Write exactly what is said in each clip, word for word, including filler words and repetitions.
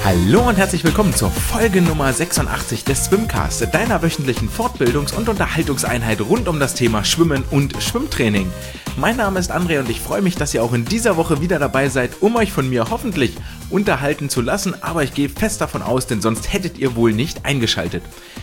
Hallo und herzlich willkommen zur Folge Nummer sechsundachtzig des Swimcast, deiner wöchentlichen Fortbildungs- und Unterhaltungseinheit rund um das Thema Schwimmen und Schwimmtraining. Mein Name ist André und ich freue mich, dass ihr auch in dieser Woche wieder dabei seid, um euch von mir hoffentlich unterhalten zu lassen, aber ich gehe fest davon aus, denn sonst hättet ihr wohl nicht eingeschaltet.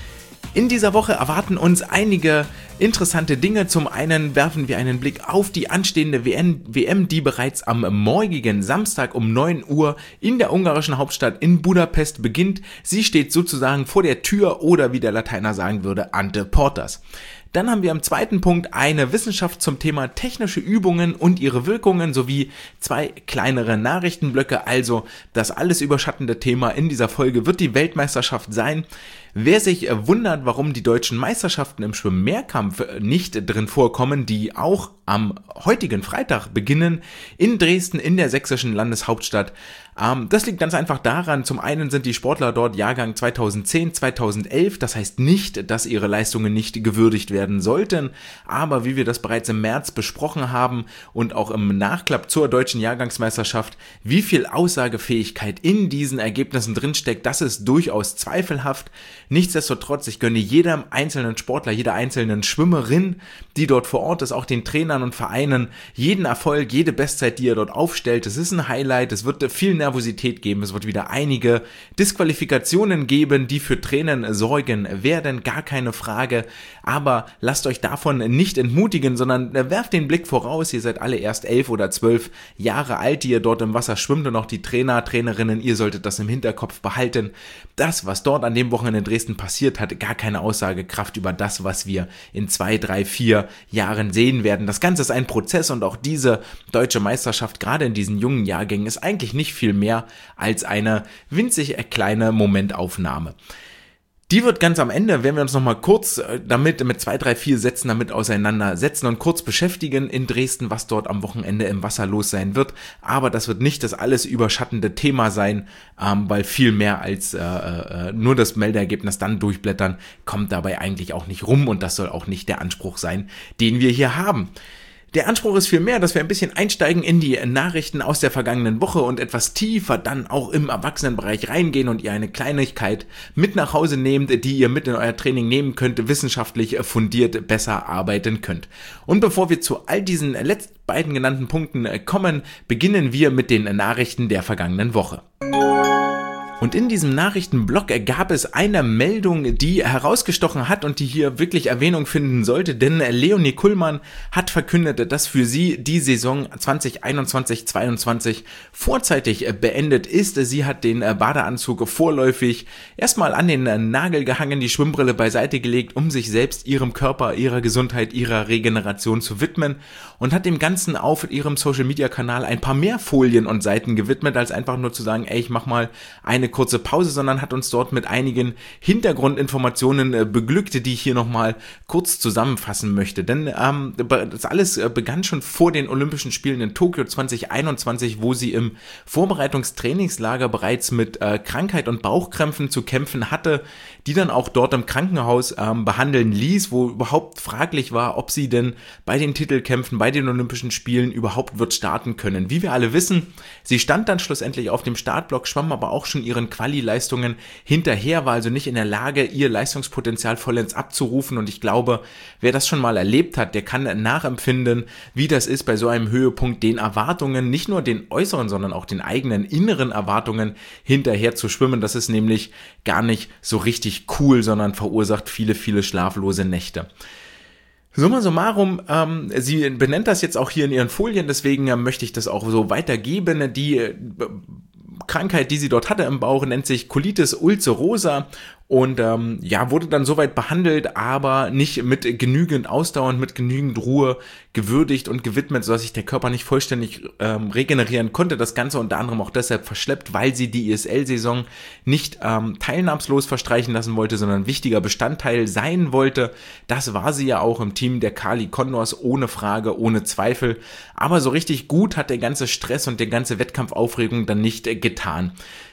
In dieser Woche erwarten uns einige interessante Dinge. Zum einen werfen wir einen Blick auf die anstehende W M, die bereits am morgigen Samstag um neun Uhr in der ungarischen Hauptstadt in Budapest beginnt. Sie steht sozusagen vor der Tür oder, wie der Lateiner sagen würde, ante portas. Dann haben wir im zweiten Punkt eine Wissenschaft zum Thema technische Übungen und ihre Wirkungen sowie zwei kleinere Nachrichtenblöcke. Also das alles überschattende Thema in dieser Folge wird die Weltmeisterschaft sein. Wer sich wundert, warum die deutschen Meisterschaften im Schwimm-Mehrkampf nicht drin vorkommen, die auch am heutigen Freitag beginnen in Dresden in der sächsischen Landeshauptstadt. Ähm, das liegt ganz einfach daran, zum einen sind die Sportler dort Jahrgang zweitausendzehn, zweitausendelf, das heißt nicht, dass ihre Leistungen nicht gewürdigt werden sollten, aber wie wir das bereits im März besprochen haben und auch im Nachklapp zur deutschen Jahrgangsmeisterschaft, wie viel Aussagefähigkeit in diesen Ergebnissen drinsteckt, das ist durchaus zweifelhaft. Nichtsdestotrotz, ich gönne jedem einzelnen Sportler, jeder einzelnen Schwimmerin, die dort vor Ort ist, auch den Trainern und Vereinen, jeden Erfolg, jede Bestzeit, die er dort aufstellt. Es ist ein Highlight, es wird viel Nervosität geben, es wird wieder einige Disqualifikationen geben, die für Tränen sorgen werden, gar keine Frage. Aber lasst euch davon nicht entmutigen, sondern werft den Blick voraus. Ihr seid alle erst elf oder zwölf Jahre alt, die ihr dort im Wasser schwimmt und auch die Trainer, Trainerinnen, ihr solltet das im Hinterkopf behalten. Das, was dort an dem Wochenende in Dresden passiert, hat gar keine Aussagekraft über das, was wir in zwei, drei, vier Jahren sehen werden. Das Ganze ist ein Prozess und auch diese deutsche Meisterschaft, gerade in diesen jungen Jahrgängen, ist eigentlich nicht viel mehr als eine winzig kleine Momentaufnahme. Die wird ganz am Ende, wenn wir uns nochmal kurz damit, mit zwei, drei, vier Sätzen damit auseinandersetzen und kurz beschäftigen in Dresden, was dort am Wochenende im Wasser los sein wird. Aber das wird nicht das alles überschattende Thema sein, ähm, weil viel mehr als äh, äh, nur das Meldeergebnis dann durchblättern, kommt dabei eigentlich auch nicht rum und das soll auch nicht der Anspruch sein, den wir hier haben. Der Anspruch ist vielmehr, dass wir ein bisschen einsteigen in die Nachrichten aus der vergangenen Woche und etwas tiefer dann auch im Erwachsenenbereich reingehen und ihr eine Kleinigkeit mit nach Hause nehmt, die ihr mit in euer Training nehmen könnt, wissenschaftlich fundiert besser arbeiten könnt. Und bevor wir zu all diesen letzten beiden genannten Punkten kommen, beginnen wir mit den Nachrichten der vergangenen Woche. Und in diesem Nachrichtenblock gab es eine Meldung, die herausgestochen hat und die hier wirklich Erwähnung finden sollte, denn Leonie Kullmann hat verkündet, dass für sie die Saison zwanzig einundzwanzig zweiundzwanzig vorzeitig beendet ist. Sie hat den Badeanzug vorläufig erstmal an den Nagel gehangen, die Schwimmbrille beiseite gelegt, um sich selbst, ihrem Körper, ihrer Gesundheit, ihrer Regeneration zu widmen und hat dem Ganzen auf ihrem Social-Media-Kanal ein paar mehr Folien und Seiten gewidmet, als einfach nur zu sagen, ey, ich mach mal eine kurze Pause, sondern hat uns dort mit einigen Hintergrundinformationen äh, beglückt, die ich hier nochmal kurz zusammenfassen möchte. Denn ähm, das alles äh, begann schon vor den Olympischen Spielen in Tokio zwanzig einundzwanzig, wo sie im Vorbereitungstrainingslager bereits mit äh, Krankheit und Bauchkrämpfen zu kämpfen hatte, die dann auch dort im Krankenhaus ähm, behandeln ließ, wo überhaupt fraglich war, ob sie denn bei den Titelkämpfen, bei den Olympischen Spielen überhaupt wird starten können. Wie wir alle wissen, sie stand dann schlussendlich auf dem Startblock, schwamm aber auch schon ihre Quali-Leistungen hinterher, war also nicht in der Lage, ihr Leistungspotenzial vollends abzurufen und ich glaube, wer das schon mal erlebt hat, der kann nachempfinden, wie das ist bei so einem Höhepunkt, den Erwartungen, nicht nur den äußeren, sondern auch den eigenen inneren Erwartungen hinterher zu schwimmen. Das ist nämlich gar nicht so richtig cool, sondern verursacht viele, viele schlaflose Nächte. Summa summarum, ähm, sie benennt das jetzt auch hier in ihren Folien, deswegen äh, möchte ich das auch so weitergeben. Die äh, Krankheit, die sie dort hatte im Bauch, nennt sich Colitis ulcerosa und ähm, ja, wurde dann soweit behandelt, aber nicht mit genügend Ausdauer und mit genügend Ruhe gewürdigt und gewidmet, sodass sich der Körper nicht vollständig ähm, regenerieren konnte. Das Ganze unter anderem auch deshalb verschleppt, weil sie die I S L-Saison nicht ähm, teilnahmslos verstreichen lassen wollte, sondern ein wichtiger Bestandteil sein wollte. Das war sie ja auch im Team der Kali Condors, ohne Frage, ohne Zweifel. Aber so richtig gut hat der ganze Stress und die ganze Wettkampfaufregung dann nicht äh, getan.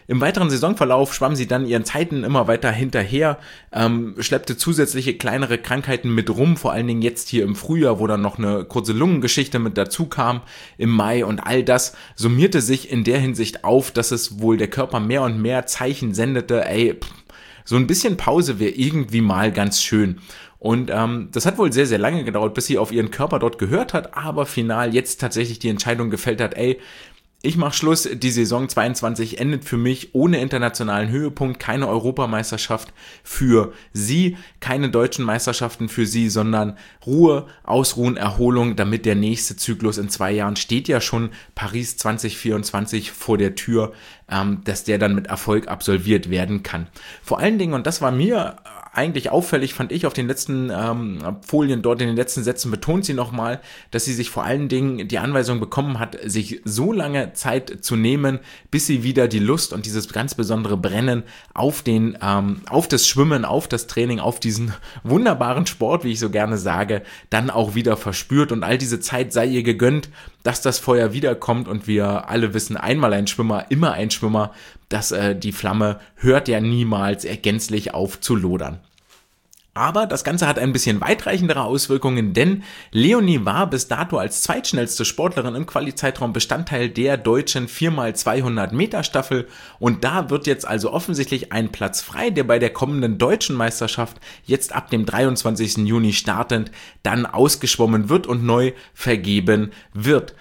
Im weiteren Saisonverlauf schwamm sie dann ihren Zeiten immer weiter hinterher, ähm, schleppte zusätzliche kleinere Krankheiten mit rum, vor allen Dingen jetzt hier im Frühjahr, wo dann noch eine kurze Lungengeschichte mit dazu kam im Mai, und all das summierte sich in der Hinsicht auf, dass es wohl der Körper mehr und mehr Zeichen sendete, ey, pff, so ein bisschen Pause wäre irgendwie mal ganz schön. Und ähm, das hat wohl sehr, sehr lange gedauert, bis sie auf ihren Körper dort gehört hat, aber final jetzt tatsächlich die Entscheidung gefällt hat, ey, ich mach Schluss, die Saison zweiundzwanzig endet für mich ohne internationalen Höhepunkt, keine Europameisterschaft für sie, keine deutschen Meisterschaften für sie, sondern Ruhe, Ausruhen, Erholung, damit der nächste Zyklus in zwei Jahren steht ja schon, Paris zwanzig vierundzwanzig vor der Tür, ähm, dass der dann mit Erfolg absolviert werden kann. Vor allen Dingen, und das war mir eigentlich auffällig, fand ich auf den letzten ähm, Folien dort, in den letzten Sätzen betont sie nochmal, dass sie sich vor allen Dingen die Anweisung bekommen hat, sich so lange Zeit zu nehmen, bis sie wieder die Lust und dieses ganz besondere Brennen auf den, ähm, auf das Schwimmen, auf das Training, auf diesen wunderbaren Sport, wie ich so gerne sage, dann auch wieder verspürt, und all diese Zeit sei ihr gegönnt, dass das Feuer wiederkommt, und wir alle wissen, einmal ein Schwimmer, immer ein Schwimmer, dass äh, die Flamme hört ja niemals gänzlich auf zu lodern. Aber das Ganze hat ein bisschen weitreichendere Auswirkungen, denn Leonie war bis dato als zweitschnellste Sportlerin im Quali-Zeitraum Bestandteil der deutschen vier mal zweihundert Meter Staffel, und da wird jetzt also offensichtlich ein Platz frei, der bei der kommenden deutschen Meisterschaft jetzt ab dem dreiundzwanzigsten Juni startend dann ausgeschwommen wird und neu vergeben wird.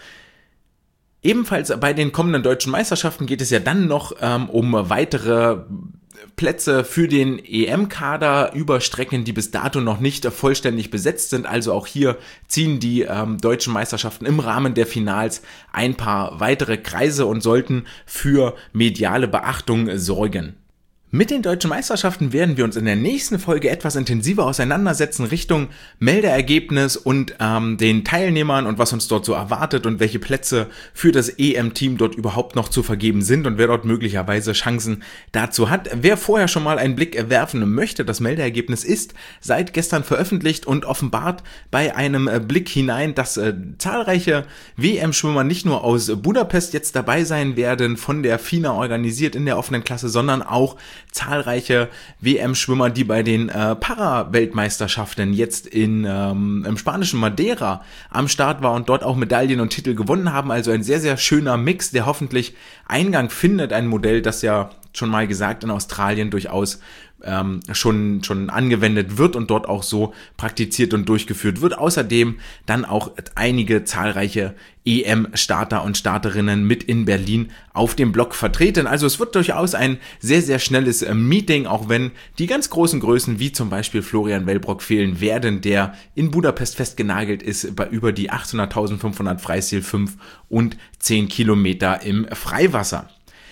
Ebenfalls bei den kommenden deutschen Meisterschaften geht es ja dann noch ähm, um weitere Plätze für den E M-Kader über Strecken, die bis dato noch nicht vollständig besetzt sind. Also auch hier ziehen die ähm, deutschen Meisterschaften im Rahmen der Finals ein paar weitere Kreise und sollten für mediale Beachtung sorgen. Mit den deutschen Meisterschaften werden wir uns in der nächsten Folge etwas intensiver auseinandersetzen Richtung Meldeergebnis und ähm, den Teilnehmern und was uns dort so erwartet und welche Plätze für das E M-Team dort überhaupt noch zu vergeben sind und wer dort möglicherweise Chancen dazu hat. Wer vorher schon mal einen Blick werfen möchte, das Meldeergebnis ist seit gestern veröffentlicht und offenbart bei einem äh, Blick hinein, dass äh, zahlreiche W M-Schwimmer nicht nur aus Budapest jetzt dabei sein werden, von der FINA organisiert in der offenen Klasse, sondern auch zahlreiche W M-Schwimmer, die bei den äh, Para-Weltmeisterschaften jetzt in ähm, im spanischen Madeira am Start war und dort auch Medaillen und Titel gewonnen haben. Also ein sehr, sehr schöner Mix, der hoffentlich Eingang findet. Ein Modell, das ja schon mal gesagt in Australien durchaus ähm, schon schon angewendet wird und dort auch so praktiziert und durchgeführt wird. Außerdem dann auch einige zahlreiche E M-Starter und Starterinnen mit in Berlin auf dem Block vertreten. Also es wird durchaus ein sehr, sehr schnelles äh, Meeting, auch wenn die ganz großen Größen wie zum Beispiel Florian Wellbrock fehlen werden, der in Budapest festgenagelt ist bei über die achthundert-eintausendfünfhundert Freistil fünf und zehn Kilometer im Freiwasser.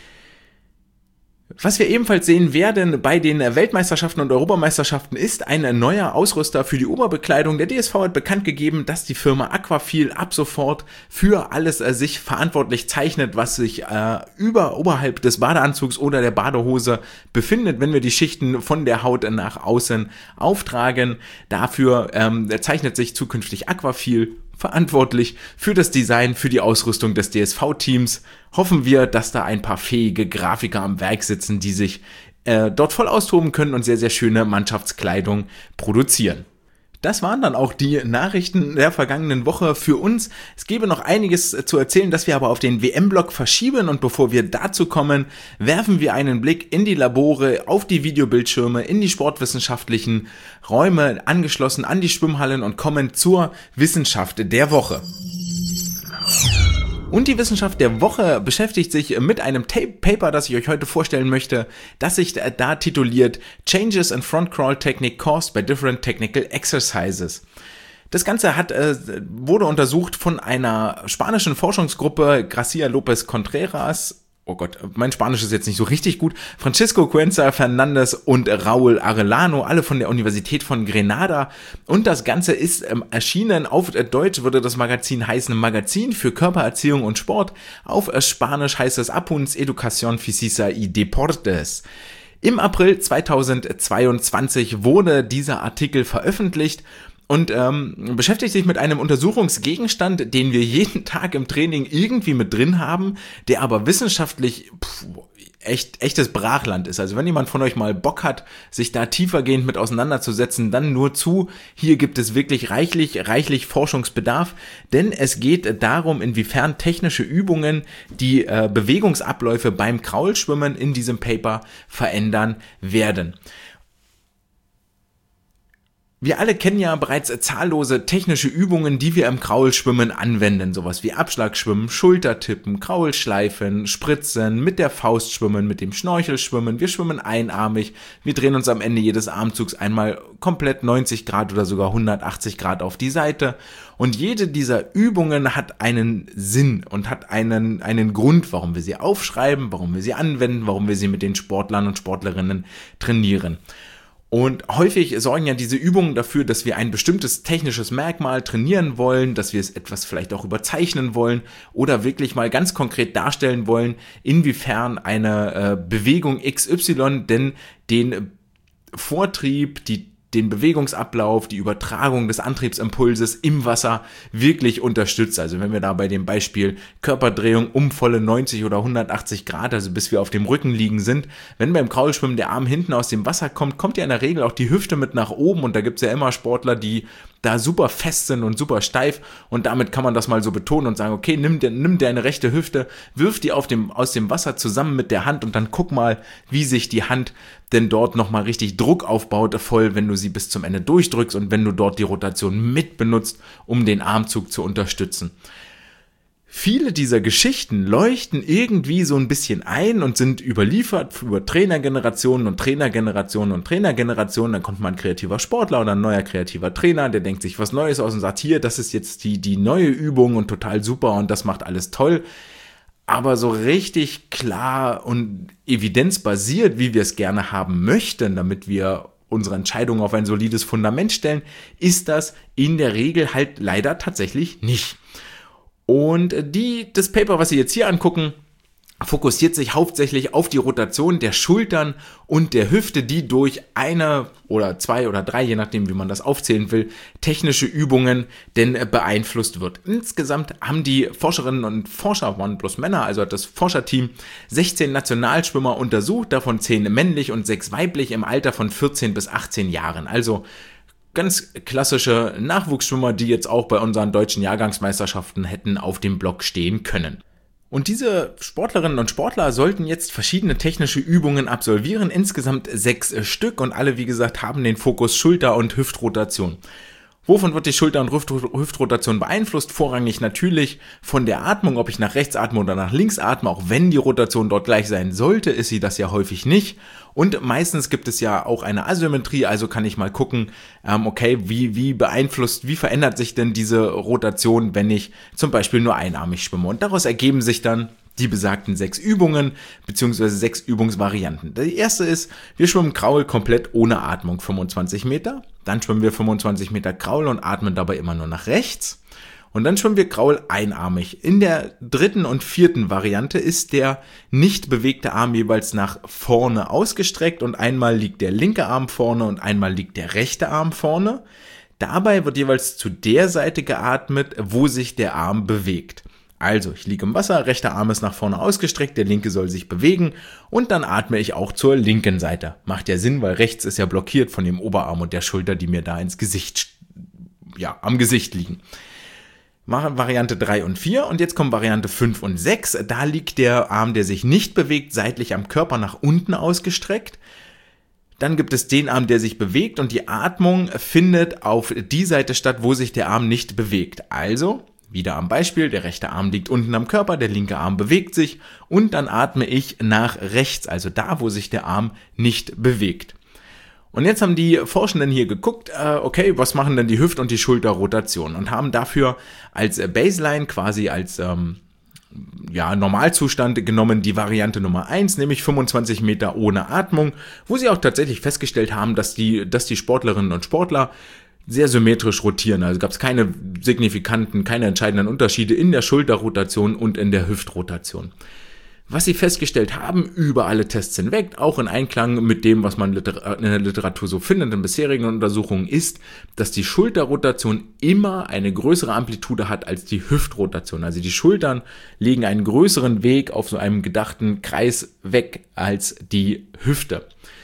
Was wir ebenfalls sehen werden bei den Weltmeisterschaften und Europameisterschaften ist ein neuer Ausrüster für die Oberbekleidung. Der D S V hat bekannt gegeben, dass die Firma Aquafil ab sofort für alles äh, sich verantwortlich zeichnet, was sich äh, über oberhalb des Badeanzugs oder der Badehose befindet, wenn wir die Schichten von der Haut nach außen auftragen. Dafür ähm, zeichnet sich zukünftig Aquafil verantwortlich für das Design, für die Ausrüstung des D S V-Teams. Hoffen wir, dass da ein paar fähige Grafiker am Werk sitzen, die sich äh, dort voll austoben können und sehr, sehr schöne Mannschaftskleidung produzieren. Das waren dann auch die Nachrichten der vergangenen Woche für uns. Es gäbe noch einiges zu erzählen, das wir aber auf den W M-Block verschieben, und bevor wir dazu kommen, werfen wir einen Blick in die Labore, auf die Videobildschirme, in die sportwissenschaftlichen Räume, angeschlossen an die Schwimmhallen, und kommen zur Wissenschaft der Woche. Und die Wissenschaft der Woche beschäftigt sich mit einem Paper, das ich euch heute vorstellen möchte, das sich da tituliert Changes in Front Crawl Technique Caused by Different Technical Exercises. Das Ganze hat, äh, wurde untersucht von einer spanischen Forschungsgruppe, Gracia López Contreras, oh Gott, mein Spanisch ist jetzt nicht so richtig gut, Francisco Cuenca Fernandez und Raúl Arellano, alle von der Universität von Grenada, und das Ganze ist ähm, erschienen, auf Deutsch würde das Magazin heißen Magazin für Körpererziehung und Sport, auf Spanisch heißt es Apunts Educación Física y Deportes. Im April zweitausendzweiundzwanzig wurde dieser Artikel veröffentlicht. und ähm, beschäftigt sich mit einem Untersuchungsgegenstand, den wir jeden Tag im Training irgendwie mit drin haben, der aber wissenschaftlich pff, echt echtes Brachland ist. Also wenn jemand von euch mal Bock hat, sich da tiefergehend mit auseinanderzusetzen, dann nur zu. Hier gibt es wirklich reichlich, reichlich Forschungsbedarf, denn es geht darum, inwiefern technische Übungen die äh, Bewegungsabläufe beim Kraulschwimmen in diesem Paper verändern werden. Wir alle kennen ja bereits zahllose technische Übungen, die wir im Kraulschwimmen anwenden. Sowas wie Abschlagschwimmen, Schultertippen, Kraulschleifen, Spritzen, mit der Faust schwimmen, mit dem Schnorchel schwimmen. Wir schwimmen einarmig. Wir drehen uns am Ende jedes Armzugs einmal komplett neunzig Grad oder sogar hundertachtzig Grad auf die Seite. Und jede dieser Übungen hat einen Sinn und hat einen, einen Grund, warum wir sie aufschreiben, warum wir sie anwenden, warum wir sie mit den Sportlern und Sportlerinnen trainieren. Und häufig sorgen ja diese Übungen dafür, dass wir ein bestimmtes technisches Merkmal trainieren wollen, dass wir es etwas vielleicht auch überzeichnen wollen oder wirklich mal ganz konkret darstellen wollen, inwiefern eine äh, Bewegung X Y denn den Vortrieb, die den Bewegungsablauf, die Übertragung des Antriebsimpulses im Wasser wirklich unterstützt. Also wenn wir da bei dem Beispiel Körperdrehung um volle neunzig oder hundertachtzig Grad, also bis wir auf dem Rücken liegen sind, wenn beim Kraulschwimmen der Arm hinten aus dem Wasser kommt, kommt ja in der Regel auch die Hüfte mit nach oben und da gibt's ja immer Sportler, die da super fest sind und super steif und damit kann man das mal so betonen und sagen, okay, nimm, nimm deine rechte Hüfte, wirf die auf dem, aus dem Wasser zusammen mit der Hand und dann guck mal, wie sich die Hand denn dort nochmal richtig Druck aufbaut, voll, wenn du sie bis zum Ende durchdrückst und wenn du dort die Rotation mit benutzt, um den Armzug zu unterstützen. Viele dieser Geschichten leuchten irgendwie so ein bisschen ein und sind überliefert über Trainergenerationen und Trainergenerationen und Trainergenerationen. Dann kommt mal ein kreativer Sportler oder ein neuer kreativer Trainer, der denkt sich was Neues aus und sagt, hier, das ist jetzt die, die neue Übung und total super und das macht alles toll. Aber so richtig klar und evidenzbasiert, wie wir es gerne haben möchten, damit wir unsere Entscheidungen auf ein solides Fundament stellen, ist das in der Regel halt leider tatsächlich nicht. Und die, das Paper, was Sie jetzt hier angucken, fokussiert sich hauptsächlich auf die Rotation der Schultern und der Hüfte, die durch eine oder zwei oder drei, je nachdem wie man das aufzählen will, technische Übungen denn beeinflusst wird. Insgesamt haben die Forscherinnen und Forscher, waren bloß Männer, also hat das Forscherteam sechzehn Nationalschwimmer untersucht, davon zehn männlich und sechs weiblich im Alter von vierzehn bis achtzehn Jahren. Also ganz klassische Nachwuchsschwimmer, die jetzt auch bei unseren deutschen Jahrgangsmeisterschaften hätten auf dem Block stehen können. Und diese Sportlerinnen und Sportler sollten jetzt verschiedene technische Übungen absolvieren, insgesamt sechs Stück und alle, wie gesagt, haben den Fokus Schulter- und Hüftrotation. Wovon wird die Schulter- und Hüftrotation beeinflusst? Vorrangig natürlich von der Atmung, ob ich nach rechts atme oder nach links atme. Auch wenn die Rotation dort gleich sein sollte, ist sie das ja häufig nicht. Und meistens gibt es ja auch eine Asymmetrie, also kann ich mal gucken, ähm, okay, wie, wie beeinflusst, wie verändert sich denn diese Rotation, wenn ich zum Beispiel nur einarmig schwimme. Und daraus ergeben sich dann die besagten sechs Übungen bzw. sechs Übungsvarianten. Die erste ist, wir schwimmen Kraul komplett ohne Atmung, fünfundzwanzig Meter. Dann schwimmen wir fünfundzwanzig Meter Kraul und atmen dabei immer nur nach rechts. Und dann schwimmen wir Kraul einarmig. In der dritten und vierten Variante ist der nicht bewegte Arm jeweils nach vorne ausgestreckt und einmal liegt der linke Arm vorne und einmal liegt der rechte Arm vorne. Dabei wird jeweils zu der Seite geatmet, wo sich der Arm bewegt. Also, ich liege im Wasser, rechter Arm ist nach vorne ausgestreckt, der linke soll sich bewegen und dann atme ich auch zur linken Seite. Macht ja Sinn, weil rechts ist ja blockiert von dem Oberarm und der Schulter, die mir da ins Gesicht, ja, am Gesicht liegen. Machen Variante drei und vier und jetzt kommt Variante fünf und sechs. Da liegt der Arm, der sich nicht bewegt, seitlich am Körper nach unten ausgestreckt. Dann gibt es den Arm, der sich bewegt und die Atmung findet auf die Seite statt, wo sich der Arm nicht bewegt. Also, wieder am Beispiel, der rechte Arm liegt unten am Körper, der linke Arm bewegt sich und dann atme ich nach rechts, also da, wo sich der Arm nicht bewegt. Und jetzt haben die Forschenden hier geguckt, äh, okay, was machen denn die Hüft- und die Schulterrotation und haben dafür als Baseline, quasi als ähm, ja, Normalzustand genommen die Variante Nummer eins, nämlich fünfundzwanzig Meter ohne Atmung, wo sie auch tatsächlich festgestellt haben, dass die, dass die Sportlerinnen und Sportler sehr symmetrisch rotieren. Also gab es keine signifikanten, keine entscheidenden Unterschiede in der Schulterrotation und in der Hüftrotation. Was sie festgestellt haben, über alle Tests hinweg, auch in Einklang mit dem, was man in der Literatur so findet, in bisherigen Untersuchungen, ist, dass die Schulterrotation immer eine größere Amplitude hat als die Hüftrotation. Also die Schultern legen einen größeren Weg auf so einem gedachten Kreis weg als die Hüfte.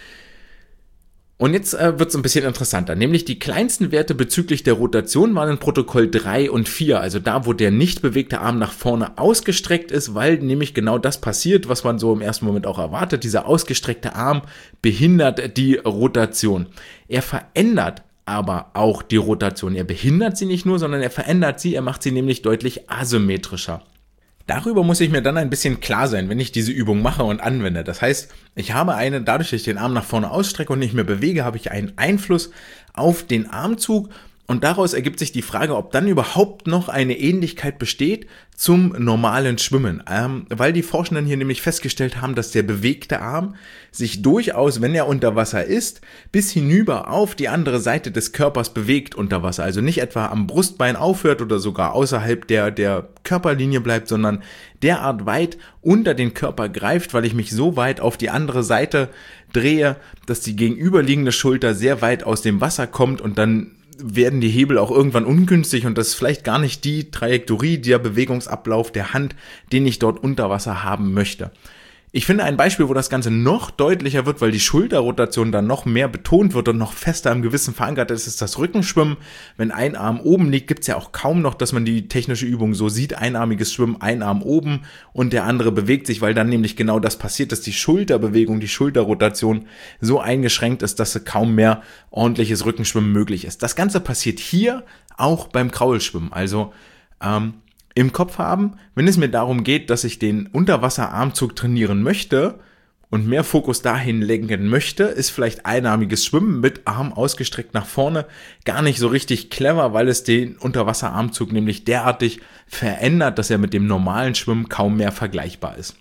Und jetzt äh, wird es ein bisschen interessanter, nämlich die kleinsten Werte bezüglich der Rotation waren in Protokoll drei und vier, also da, wo der nicht bewegte Arm nach vorne ausgestreckt ist, weil nämlich genau das passiert, was man so im ersten Moment auch erwartet. Dieser ausgestreckte Arm behindert die Rotation. Er verändert aber auch die Rotation. Er behindert sie nicht nur, sondern er verändert sie, er macht sie nämlich deutlich asymmetrischer. Darüber muss ich mir dann ein bisschen klar sein, wenn ich diese Übung mache und anwende. Das heißt, ich habe eine, dadurch, dass ich den Arm nach vorne ausstrecke und nicht mehr bewege, habe ich einen Einfluss auf den Armzug. Und daraus ergibt sich die Frage, ob dann überhaupt noch eine Ähnlichkeit besteht zum normalen Schwimmen. Ähm, weil die Forschenden hier nämlich festgestellt haben, dass der bewegte Arm sich durchaus, wenn er unter Wasser ist, bis hinüber auf die andere Seite des Körpers bewegt unter Wasser. Also nicht etwa am Brustbein aufhört oder sogar außerhalb der, der Körperlinie bleibt, sondern derart weit unter den Körper greift, weil ich mich so weit auf die andere Seite drehe, dass die gegenüberliegende Schulter sehr weit aus dem Wasser kommt und dann werden die Hebel auch irgendwann ungünstig und das ist vielleicht gar nicht die Trajektorie, der Bewegungsablauf der Hand, den ich dort unter Wasser haben möchte. Ich finde ein Beispiel, wo das Ganze noch deutlicher wird, weil die Schulterrotation dann noch mehr betont wird und noch fester im Gewissen verankert ist, ist das Rückenschwimmen. Wenn ein Arm oben liegt, gibt es ja auch kaum noch, dass man die technische Übung so sieht. Einarmiges Schwimmen, ein Arm oben und der andere bewegt sich, weil dann nämlich genau das passiert, dass die Schulterbewegung, die Schulterrotation so eingeschränkt ist, dass kaum mehr ordentliches Rückenschwimmen möglich ist. Das Ganze passiert hier auch beim Kraulschwimmen. Also ähm, im Kopf haben, wenn es mir darum geht, dass ich den Unterwasserarmzug trainieren möchte und mehr Fokus dahin lenken möchte, ist vielleicht einarmiges Schwimmen mit Arm ausgestreckt nach vorne gar nicht so richtig clever, weil es den Unterwasserarmzug nämlich derartig verändert, dass er mit dem normalen Schwimmen kaum mehr vergleichbar ist.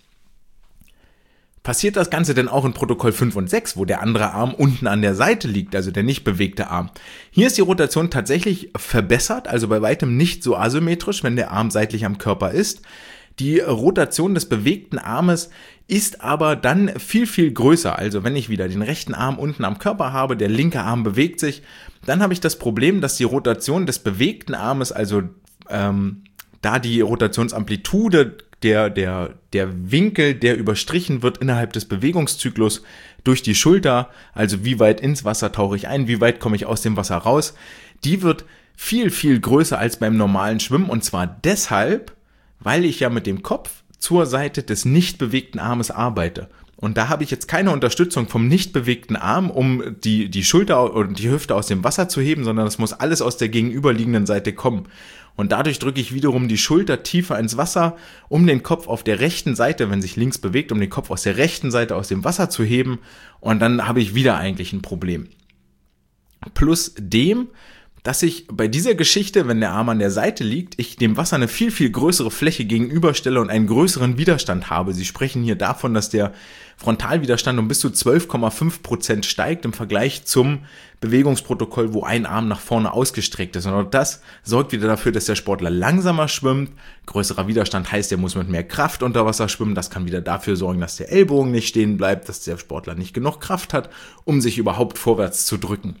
Passiert das Ganze denn auch in Protokoll fünf und sechs, wo der andere Arm unten an der Seite liegt, also der nicht bewegte Arm? Hier ist die Rotation tatsächlich verbessert, also bei weitem nicht so asymmetrisch, wenn der Arm seitlich am Körper ist. Die Rotation des bewegten Armes ist aber dann viel, viel größer. Also wenn ich wieder den rechten Arm unten am Körper habe, der linke Arm bewegt sich, dann habe ich das Problem, dass die Rotation des bewegten Armes, also ähm, da die Rotationsamplitude Der, der, der Winkel, der überstrichen wird innerhalb des Bewegungszyklus durch die Schulter, also wie weit ins Wasser tauche ich ein, wie weit komme ich aus dem Wasser raus, die wird viel, viel größer als beim normalen Schwimmen und zwar deshalb, weil ich ja mit dem Kopf zur Seite des nicht bewegten Armes arbeite. Und da habe ich jetzt keine Unterstützung vom nicht bewegten Arm, um die, die Schulter und die Hüfte aus dem Wasser zu heben, sondern es muss alles aus der gegenüberliegenden Seite kommen. Und dadurch drücke ich wiederum die Schulter tiefer ins Wasser, um den Kopf auf der rechten Seite, wenn sich links bewegt, um den Kopf aus der rechten Seite aus dem Wasser zu heben. Und dann habe ich wieder eigentlich ein Problem. Plus dem, dass ich bei dieser Geschichte, wenn der Arm an der Seite liegt, ich dem Wasser eine viel, viel größere Fläche gegenüberstelle und einen größeren Widerstand habe. Sie sprechen hier davon, dass der Frontalwiderstand um bis zu zwölf Komma fünf Prozent steigt im Vergleich zum Bewegungsprotokoll, wo ein Arm nach vorne ausgestreckt ist. Und auch das sorgt wieder dafür, dass der Sportler langsamer schwimmt. Größerer Widerstand heißt, er muss mit mehr Kraft unter Wasser schwimmen. Das kann wieder dafür sorgen, dass der Ellbogen nicht stehen bleibt, dass der Sportler nicht genug Kraft hat, um sich überhaupt vorwärts zu drücken.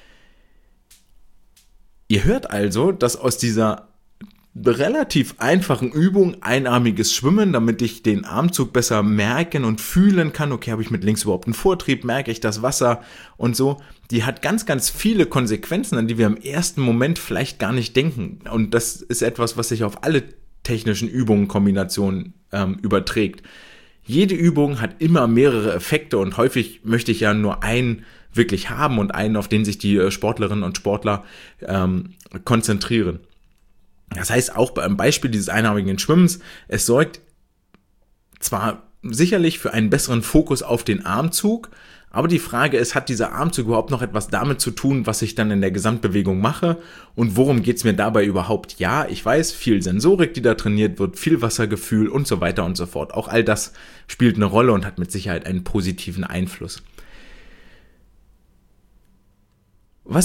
Ihr hört also, dass aus dieser relativ einfachen Übung einarmiges Schwimmen, damit ich den Armzug besser merken und fühlen kann, okay, habe ich mit links überhaupt einen Vortrieb, merke ich das Wasser und so, die hat ganz, ganz viele Konsequenzen, an die wir im ersten Moment vielleicht gar nicht denken. Und das ist etwas, was sich auf alle technischen Übungen, Kombinationen ähm, überträgt. Jede Übung hat immer mehrere Effekte und häufig möchte ich ja nur einen wirklich haben und einen, auf den sich die Sportlerinnen und Sportler ähm, konzentrieren. Das heißt, auch beim Beispiel dieses einarmigen Schwimmens, es sorgt zwar sicherlich für einen besseren Fokus auf den Armzug, aber die Frage ist, hat dieser Armzug überhaupt noch etwas damit zu tun, was ich dann in der Gesamtbewegung mache und worum geht es mir dabei überhaupt? Ja, ich weiß, viel Sensorik, die da trainiert wird, viel Wassergefühl und so weiter und so fort. Auch all das spielt eine Rolle und hat mit Sicherheit einen positiven Einfluss. Was Sie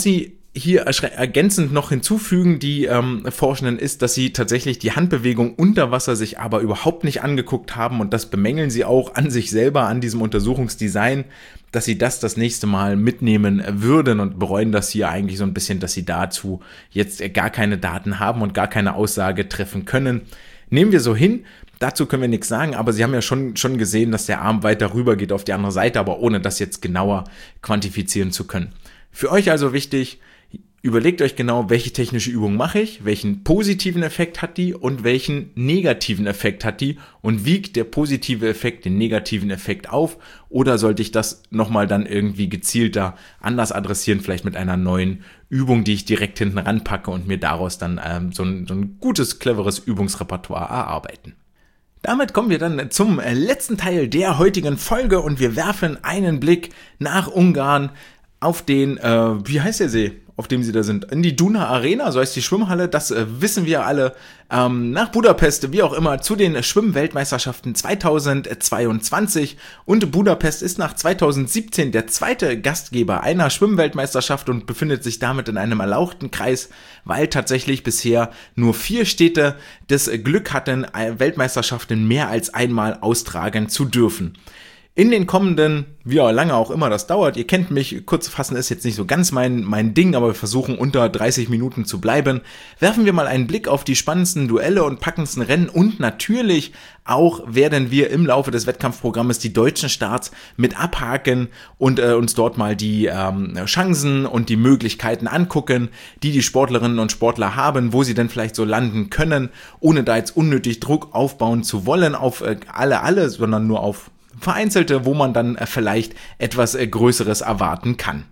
hier ergänzend noch hinzufügen, die ähm, Forschenden, ist, dass sie tatsächlich die Handbewegung unter Wasser sich aber überhaupt nicht angeguckt haben und das bemängeln sie auch an sich selber, an diesem Untersuchungsdesign, dass sie das das nächste Mal mitnehmen würden und bereuen das hier eigentlich so ein bisschen, dass sie dazu jetzt gar keine Daten haben und gar keine Aussage treffen können. Nehmen wir so hin. Dazu können wir nichts sagen, aber sie haben ja schon, schon gesehen, dass der Arm weiter rüber geht auf die andere Seite, aber ohne das jetzt genauer quantifizieren zu können. Für euch also wichtig, überlegt euch genau, welche technische Übung mache ich, welchen positiven Effekt hat die und welchen negativen Effekt hat die und wiegt der positive Effekt den negativen Effekt auf oder sollte ich das nochmal dann irgendwie gezielter anders adressieren, vielleicht mit einer neuen Übung, die ich direkt hinten ranpacke und mir daraus dann ähm, so, ein, so ein gutes, cleveres Übungsrepertoire erarbeiten. Damit kommen wir dann zum letzten Teil der heutigen Folge und wir werfen einen Blick nach Ungarn auf den, äh, wie heißt der See, auf dem sie da sind? In die Duna Arena, so heißt die Schwimmhalle, das äh, wissen wir alle. Ähm, nach Budapest, wie auch immer, zu den Schwimmweltmeisterschaften zweitausendzweiundzwanzig. Und Budapest ist nach zweitausendsiebzehn der zweite Gastgeber einer Schwimmweltmeisterschaft und befindet sich damit in einem erlauchten Kreis, weil tatsächlich bisher nur vier Städte das Glück hatten, Weltmeisterschaften mehr als einmal austragen zu dürfen. In den kommenden, wie lange auch immer das dauert, ihr kennt mich, kurz fassen ist jetzt nicht so ganz mein, mein Ding, aber wir versuchen unter dreißig Minuten zu bleiben, werfen wir mal einen Blick auf die spannendsten Duelle und packendsten Rennen und natürlich auch werden wir im Laufe des Wettkampfprogrammes die deutschen Starts mit abhaken und äh, uns dort mal die ähm, Chancen und die Möglichkeiten angucken, die die Sportlerinnen und Sportler haben, wo sie denn vielleicht so landen können, ohne da jetzt unnötig Druck aufbauen zu wollen auf äh, alle, alle, sondern nur auf vereinzelte, wo man dann vielleicht etwas Größeres erwarten kann.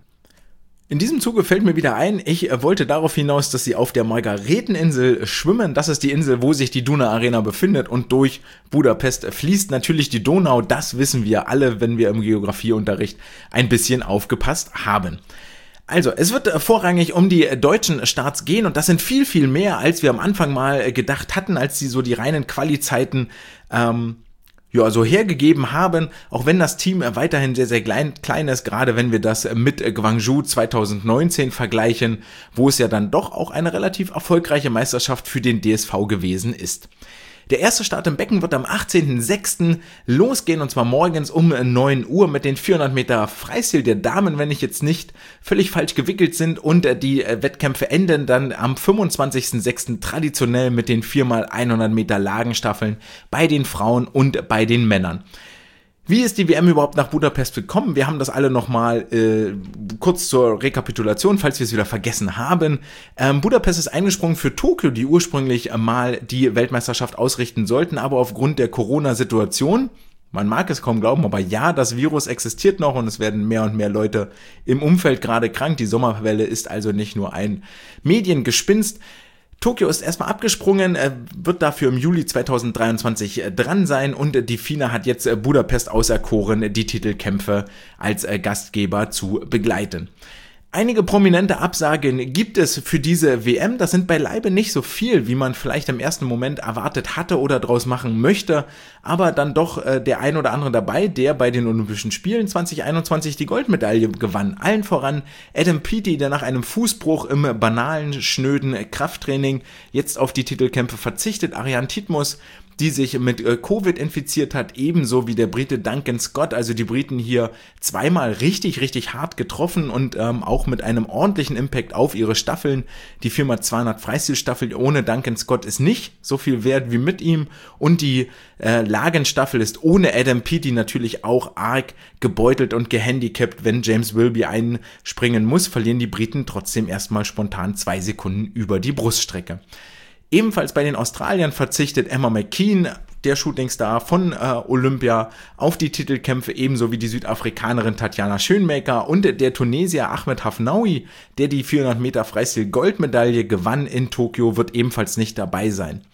In diesem Zuge fällt mir wieder ein, ich wollte darauf hinaus, dass sie auf der Margareteninsel schwimmen. Das ist die Insel, wo sich die Duna Arena befindet und durch Budapest fließt natürlich die Donau. Das wissen wir alle, wenn wir im Geografieunterricht ein bisschen aufgepasst haben. Also, es wird vorrangig um die deutschen Starts gehen und das sind viel, viel mehr, als wir am Anfang mal gedacht hatten, als sie so die reinen Quali-Zeiten ähm, ja, so hergegeben haben, auch wenn das Team weiterhin sehr, sehr klein, klein ist, gerade wenn wir das mit Gwangju zweitausendneunzehn vergleichen, wo es ja dann doch auch eine relativ erfolgreiche Meisterschaft für den D S V gewesen ist. Der erste Start im Becken wird am achtzehnten sechsten losgehen und zwar morgens um neun Uhr mit den vierhundert Meter Freistil der Damen, wenn ich jetzt nicht völlig falsch gewickelt sind und die Wettkämpfe enden dann am fünfundzwanzigsten sechsten traditionell mit den vier mal hundert Meter Lagenstaffeln bei den Frauen und bei den Männern. Wie ist die W M überhaupt nach Budapest gekommen? Wir haben das alle nochmal äh, kurz zur Rekapitulation, falls wir es wieder vergessen haben. Ähm, Budapest ist eingesprungen für Tokio, die ursprünglich mal die Weltmeisterschaft ausrichten sollten, aber aufgrund der Corona-Situation, man mag es kaum glauben, aber ja, das Virus existiert noch und es werden mehr und mehr Leute im Umfeld gerade krank. Die Sommerwelle ist also nicht nur ein Mediengespinst. Tokio ist erstmal abgesprungen, wird dafür im Juli zweitausenddreiundzwanzig dran sein und die FINA hat jetzt Budapest auserkoren, die Titelkämpfe als Gastgeber zu begleiten. Einige prominente Absagen gibt es für diese W M, das sind beileibe nicht so viel, wie man vielleicht im ersten Moment erwartet hatte oder draus machen möchte, aber dann doch äh, der ein oder andere dabei, der bei den Olympischen Spielen zwanzig einundzwanzig die Goldmedaille gewann. Allen voran Adam Peaty, der nach einem Fußbruch im banalen, schnöden Krafttraining jetzt auf die Titelkämpfe verzichtet, Ariarne Titmus, die sich mit äh, Covid infiziert hat, ebenso wie der Brite Duncan Scott, also die Briten hier zweimal richtig, richtig hart getroffen und ähm, auch mit einem ordentlichen Impact auf ihre Staffeln. Die vier mal zweihundert Freistilstaffel ohne Duncan Scott ist nicht so viel wert wie mit ihm und die äh, Lagenstaffel ist ohne Adam Peaty natürlich auch arg gebeutelt und gehandicapt. Wenn James Wilby einspringen muss, verlieren die Briten trotzdem erstmal spontan zwei Sekunden über die Bruststrecke. Ebenfalls bei den Australiern verzichtet Emma McKeon, der Shootingstar von äh, Olympia, auf die Titelkämpfe, ebenso wie die Südafrikanerin Tatjana Schönmaker und der Tunesier Ahmed Hafnaoui, der die vierhundert Meter Freistil Goldmedaille gewann in Tokio, wird ebenfalls nicht dabei sein.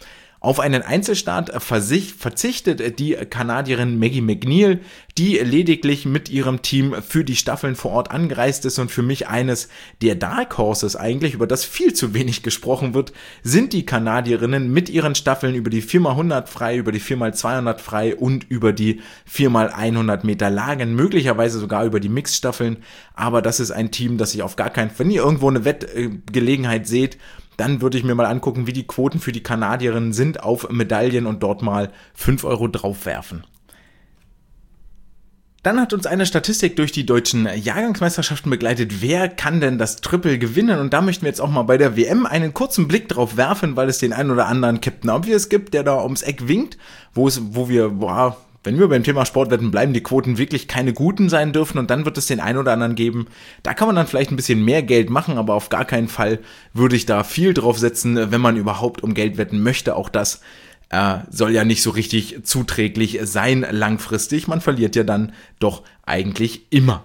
Auf einen Einzelstart verzichtet die Kanadierin Maggie McNeil, die lediglich mit ihrem Team für die Staffeln vor Ort angereist ist, und für mich eines der Dark Horses eigentlich, über das viel zu wenig gesprochen wird, sind die Kanadierinnen mit ihren Staffeln über die vier mal hundert frei, über die vier mal zweihundert frei und über die vier mal hundert Meter Lagen, möglicherweise sogar über die Mixstaffeln, aber das ist ein Team, das ich auf gar keinen Fall, wenn ihr irgendwo eine Wettgelegenheit seht, dann würde ich mir mal angucken, wie die Quoten für die Kanadierinnen sind auf Medaillen und dort mal fünf Euro draufwerfen. Dann hat uns eine Statistik durch die deutschen Jahrgangsmeisterschaften begleitet. Wer kann denn das Triple gewinnen? Und da möchten wir jetzt auch mal bei der W M einen kurzen Blick drauf werfen, weil es den einen oder anderen Captain Obvious gibt, der da ums Eck winkt, wo es, wo wir, boah, wenn wir beim Thema Sportwetten bleiben, die Quoten wirklich keine guten sein dürfen, und dann wird es den einen oder anderen geben. Da kann man dann vielleicht ein bisschen mehr Geld machen, aber auf gar keinen Fall würde ich da viel drauf setzen, wenn man überhaupt um Geld wetten möchte. Auch das äh, soll ja nicht so richtig zuträglich sein langfristig. Man verliert ja dann doch eigentlich immer.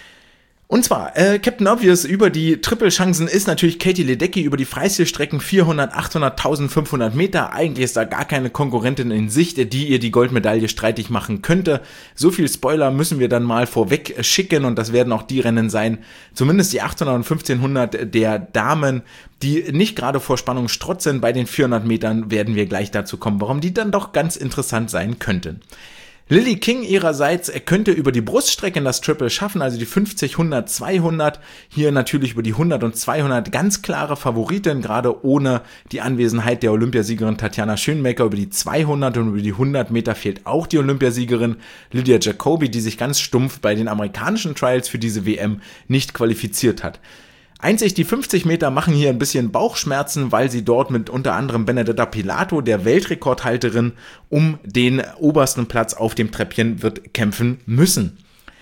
Und zwar, äh, Captain Obvious über die Triple-Chancen ist natürlich Katie Ledecky über die Freistilstrecken vierhundert, achthundert, eintausendfünfhundert Meter. Eigentlich ist da gar keine Konkurrentin in Sicht, die ihr die Goldmedaille streitig machen könnte. So viel Spoiler müssen wir dann mal vorweg schicken, und das werden auch die Rennen sein, zumindest die achthundert und fünfzehnhundert der Damen, die nicht gerade vor Spannung strotzen. Bei den vierhundert Metern werden wir gleich dazu kommen, warum die dann doch ganz interessant sein könnten. Lily King ihrerseits könnte über die Bruststrecken das Triple schaffen, also die fünfzig, hundert, zweihundert. Hier natürlich über die hundert und zweihundert ganz klare Favoritin, gerade ohne die Anwesenheit der Olympiasiegerin Tatjana Schönmecker. Über die zweihundert und über die hundert Meter fehlt auch die Olympiasiegerin Lydia Jacobi, die sich ganz stumpf bei den amerikanischen Trials für diese W M nicht qualifiziert hat. Einzig die fünfzig Meter machen hier ein bisschen Bauchschmerzen, weil sie dort mit unter anderem Benedetta Pilato, der Weltrekordhalterin, um den obersten Platz auf dem Treppchen wird kämpfen müssen.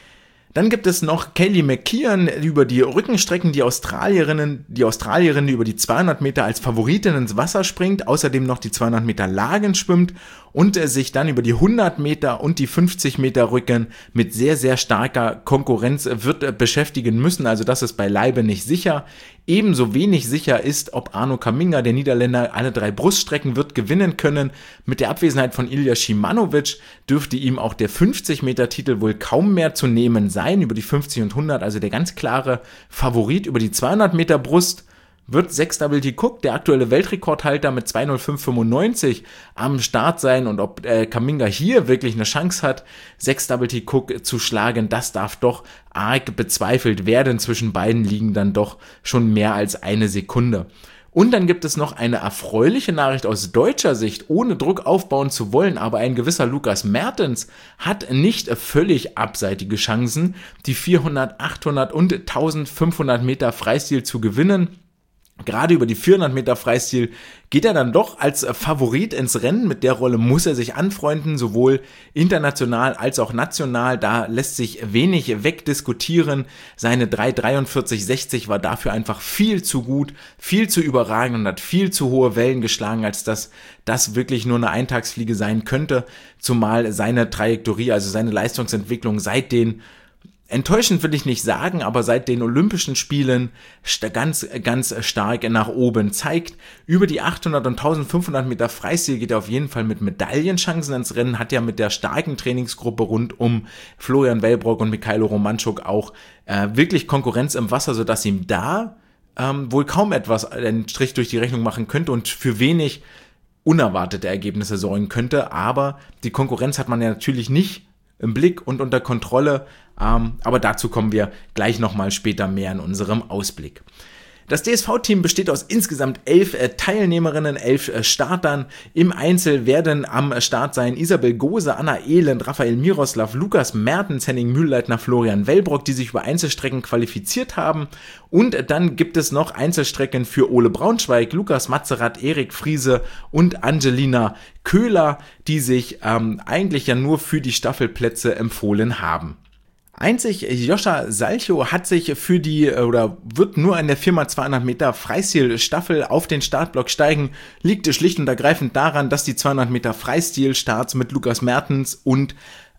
Dann gibt es noch Kaylee McKeon über die Rückenstrecken, die Australierinnen, die Australierin, die über die zweihundert Meter als Favoritin ins Wasser springt, außerdem noch die zweihundert Meter Lagen schwimmt und äh, sich dann über die hundert Meter und die fünfzig Meter Rücken mit sehr, sehr starker Konkurrenz wird äh, beschäftigen müssen. Also das ist beileibe nicht sicher. Ebenso wenig sicher ist, ob Arno Kaminga, der Niederländer, alle drei Bruststrecken wird gewinnen können. Mit der Abwesenheit von Ilja Šimanović dürfte ihm auch der fünfzig Meter Titel wohl kaum mehr zu nehmen sein. Über die fünfzig und hundert, also der ganz klare Favorit. Über die zweihundert Meter Brust wird sechs Double T Cook, der aktuelle Weltrekordhalter mit zwei null fünf fünfundneunzig, am Start sein, und ob äh, Kaminga hier wirklich eine Chance hat, sechs Double T Cook zu schlagen, das darf doch arg bezweifelt werden. Zwischen beiden liegen dann doch schon mehr als eine Sekunde. Und dann gibt es noch eine erfreuliche Nachricht aus deutscher Sicht, ohne Druck aufbauen zu wollen, aber ein gewisser Lukas Mertens hat nicht völlig abseitige Chancen, die vierhundert, achthundert und eintausendfünfhundert Meter Freistil zu gewinnen. Gerade über die vierhundert Meter Freistil geht er dann doch als Favorit ins Rennen. Mit der Rolle muss er sich anfreunden, sowohl international als auch national. Da lässt sich wenig wegdiskutieren. Seine drei dreiundvierzig sechzig war dafür einfach viel zu gut, viel zu überragend und hat viel zu hohe Wellen geschlagen, als dass das wirklich nur eine Eintagsfliege sein könnte. Zumal seine Trajektorie, also seine Leistungsentwicklung seit den enttäuschend will ich nicht sagen, aber seit den Olympischen Spielen ganz, ganz stark nach oben zeigt. Über die achthundert und eintausendfünfhundert Meter Freistil geht er auf jeden Fall mit Medaillenchancen ins Rennen, hat ja mit der starken Trainingsgruppe rund um Florian Wellbrock und Mikhailo Romanchuk auch äh, wirklich Konkurrenz im Wasser, sodass ihm da ähm, wohl kaum etwas einen Strich durch die Rechnung machen könnte und für wenig unerwartete Ergebnisse sorgen könnte. Aber die Konkurrenz hat man ja natürlich nicht im Blick und unter Kontrolle, ähm, aber dazu kommen wir gleich nochmal später mehr in unserem Ausblick. Das D S V-Team besteht aus insgesamt elf äh, Teilnehmerinnen, elf äh, Startern. Im Einzel werden am Start sein Isabel Gose, Anna Elend, Raphael Miroslav, Lukas Mertens, Henning Mühlleitner, Florian Wellbrock, die sich über Einzelstrecken qualifiziert haben. Und dann gibt es noch Einzelstrecken für Ole Braunschweig, Lukas Matzerath, Erik Friese und Angelina Köhler, die sich ähm, eigentlich ja nur für die Staffelplätze empfohlen haben. Einzig Joscha Salcho hat sich für die, oder wird nur in der vier mal zweihundert Meter Freistil-Staffel auf den Startblock steigen, liegt schlicht und ergreifend daran, dass die zweihundert Meter Freistil-Starts mit Lukas Mertens und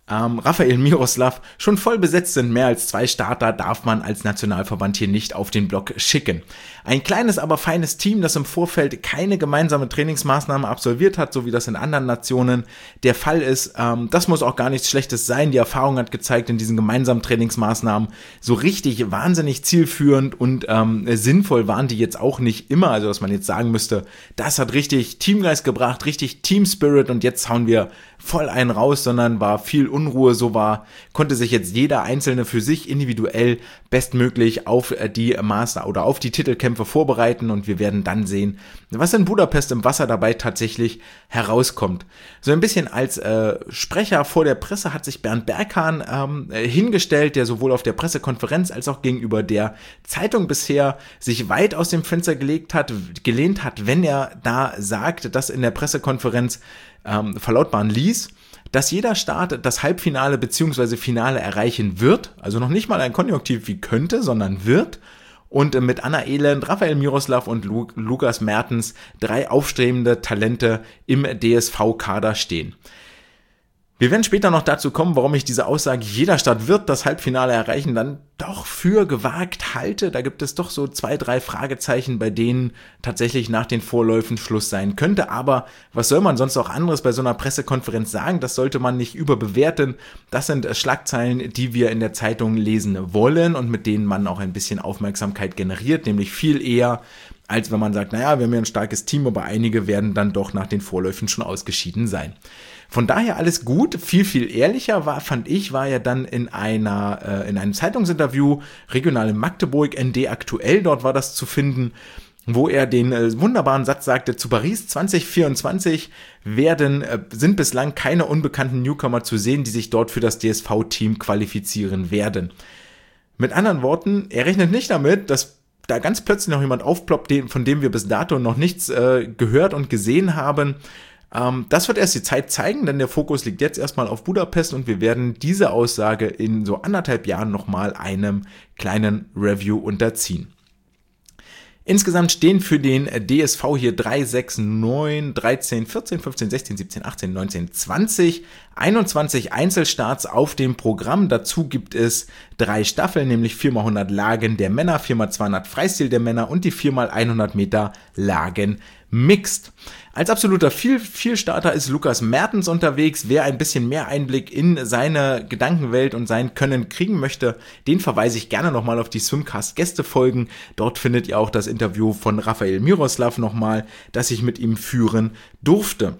ähm, Rafael Miroslav schon voll besetzt sind. Mehr als zwei Starter darf man als Nationalverband hier nicht auf den Block schicken. Ein kleines, aber feines Team, das im Vorfeld keine gemeinsame Trainingsmaßnahme absolviert hat, so wie das in anderen Nationen der Fall ist. Ähm, das muss auch gar nichts Schlechtes sein. Die Erfahrung hat gezeigt, in diesen gemeinsamen Trainingsmaßnahmen so richtig wahnsinnig zielführend und ähm, sinnvoll waren die jetzt auch nicht immer. Also dass man jetzt sagen müsste, das hat richtig Teamgeist gebracht, richtig Team Spirit und jetzt hauen wir voll einen raus, sondern war viel Unruhe, so war, konnte sich jetzt jeder Einzelne für sich individuell bestmöglich auf die Master oder auf die Titelkämpfe vorbereiten und wir werden dann sehen, was in Budapest im Wasser dabei tatsächlich herauskommt. So ein bisschen als äh, Sprecher vor der Presse hat sich Bernd Berghahn ähm, hingestellt, der sowohl auf der Pressekonferenz als auch gegenüber der Zeitung bisher sich weit aus dem Fenster gelegt hat, gelehnt hat, wenn er da sagt, dass in der Pressekonferenz ähm, verlautbaren ließ, dass jeder Staat das Halbfinale bzw. Finale erreichen wird, also noch nicht mal ein Konjunktiv wie könnte, sondern wird, und mit Anna Elend, Rafael Miroslav und Lu- Lukas Mertens drei aufstrebende Talente im D S V-Kader stehen. Wir werden später noch dazu kommen, warum ich diese Aussage, jeder Staat wird das Halbfinale erreichen, dann doch für gewagt halte. Da gibt es doch so zwei, drei Fragezeichen, bei denen tatsächlich nach den Vorläufen Schluss sein könnte. Aber was soll man sonst auch anderes bei so einer Pressekonferenz sagen? Das sollte man nicht überbewerten. Das sind Schlagzeilen, die wir in der Zeitung lesen wollen und mit denen man auch ein bisschen Aufmerksamkeit generiert, nämlich viel eher, als wenn man sagt, naja, wir haben ja ein starkes Team, aber einige werden dann doch nach den Vorläufen schon ausgeschieden sein. Von daher alles gut, viel, viel ehrlicher war, fand ich, war ja dann in einer, äh, in einem Zeitungsinterview, regional in Magdeburg, N D aktuell, dort war das zu finden, wo er den äh, wunderbaren Satz sagte, zu Paris zwanzig vierundzwanzig werden, äh, sind bislang keine unbekannten Newcomer zu sehen, die sich dort für das D S V-Team qualifizieren werden. Mit anderen Worten, er rechnet nicht damit, dass da ganz plötzlich noch jemand aufploppt, den, von dem wir bis dato noch nichts äh, gehört und gesehen haben. Ähm, das wird erst die Zeit zeigen, denn der Fokus liegt jetzt erstmal auf Budapest und wir werden diese Aussage in so anderthalb Jahren nochmal einem kleinen Review unterziehen. Insgesamt stehen für den D S V hier drei, sechs, neun, dreizehn, vierzehn, fünfzehn, sechzehn, siebzehn, achtzehn, neunzehn, zwanzig, einundzwanzig Einzelstarts auf dem Programm. Dazu gibt es drei Staffeln, nämlich vier mal hundert Lagen der Männer, vier mal zweihundert Freistil der Männer und die vier mal hundert Meter Lagen Mixed. Als absoluter Viel- Vielstarter ist Lukas Mertens unterwegs. Wer ein bisschen mehr Einblick in seine Gedankenwelt und sein Können kriegen möchte, den verweise ich gerne nochmal auf die Swimcast-Gästefolgen. Dort findet ihr auch das Interview von Rafael Miroslav nochmal, das ich mit ihm führen durfte.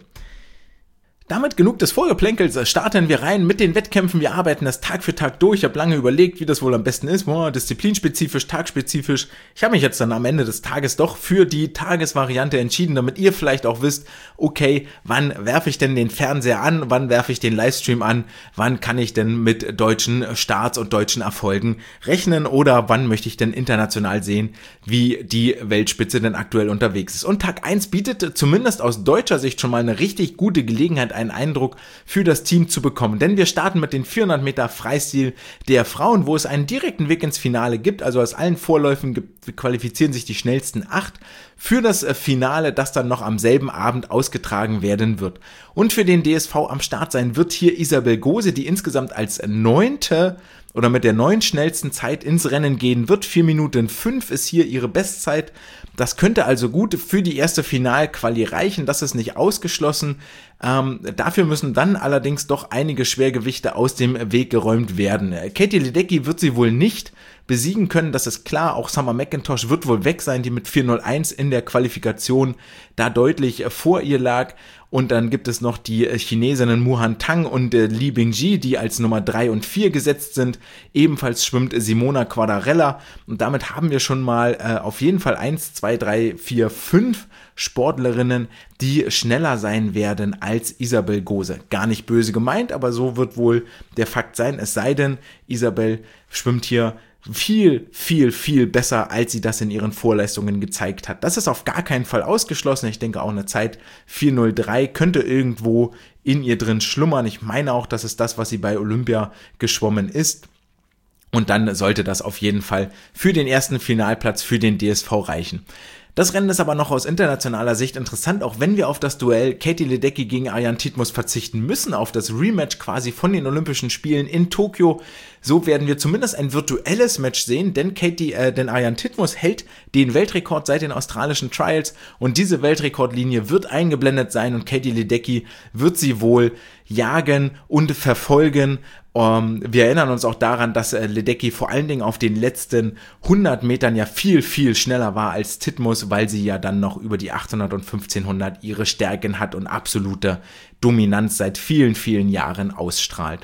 Damit genug des Vorgeplänkels, starten wir rein mit den Wettkämpfen. Wir arbeiten das Tag für Tag durch. Ich habe lange überlegt, wie das wohl am besten ist. Boah, disziplinspezifisch, tagspezifisch. Ich habe mich jetzt dann am Ende des Tages doch für die Tagesvariante entschieden, damit ihr vielleicht auch wisst, okay, wann werfe ich denn den Fernseher an, wann werfe ich den Livestream an, wann kann ich denn mit deutschen Starts und deutschen Erfolgen rechnen oder wann möchte ich denn international sehen, wie die Weltspitze denn aktuell unterwegs ist. Und Tag eins bietet zumindest aus deutscher Sicht schon mal eine richtig gute Gelegenheit, einen Eindruck für das Team zu bekommen. Denn wir starten mit den vierhundert Meter Freistil der Frauen, wo es einen direkten Weg ins Finale gibt. Also aus allen Vorläufen gibt, qualifizieren sich die schnellsten acht für das Finale, das dann noch am selben Abend ausgetragen werden wird. Und für den D S V am Start sein wird hier Isabel Gose, die insgesamt als neunte oder mit der neun schnellsten Zeit ins Rennen gehen wird. vier Minuten fünf ist hier ihre Bestzeit. Das könnte also gut für die erste Finalquali reichen, das ist nicht ausgeschlossen. Ähm, dafür müssen dann allerdings doch einige Schwergewichte aus dem Weg geräumt werden. Katie Ledecky wird sie wohl nicht besiegen können, das ist klar. Auch Summer McIntosh wird wohl weg sein, die mit vier null eins in der Qualifikation da deutlich vor ihr lag. Und dann gibt es noch die Chinesinnen Mu Han Tang und äh, Li Bingji, die als Nummer drei und vier gesetzt sind. Ebenfalls schwimmt Simona Quadarella. Und damit haben wir schon mal äh, auf jeden Fall eins, zwei, drei, vier, fünf Sportlerinnen, die schneller sein werden als Isabel Gose. Gar nicht böse gemeint, aber so wird wohl der Fakt sein. Es sei denn, Isabel schwimmt hier viel, viel, viel besser, als sie das in ihren Vorleistungen gezeigt hat. Das ist auf gar keinen Fall ausgeschlossen. Ich denke auch eine Zeit vier null drei könnte irgendwo in ihr drin schlummern. Ich meine auch, das ist das, was sie bei Olympia geschwommen ist. Und dann sollte das auf jeden Fall für den ersten Finalplatz für den D S V reichen. Das Rennen ist aber noch aus internationaler Sicht interessant, auch wenn wir auf das Duell Katie Ledecky gegen Ariane Titmus verzichten müssen, auf das Rematch quasi von den Olympischen Spielen in Tokio. So werden wir zumindest ein virtuelles Match sehen, denn Katie, äh, denn Ariane Titmus hält den Weltrekord seit den australischen Trials und diese Weltrekordlinie wird eingeblendet sein und Katie Ledecky wird sie wohl jagen und verfolgen. Um, wir erinnern uns auch daran, dass äh, Ledecky vor allen Dingen auf den letzten hundert Metern ja viel, viel schneller war als Titmus, weil sie ja dann noch über die achthundert und fünfzehnhundert ihre Stärken hat und absolute Dominanz seit vielen, vielen Jahren ausstrahlt.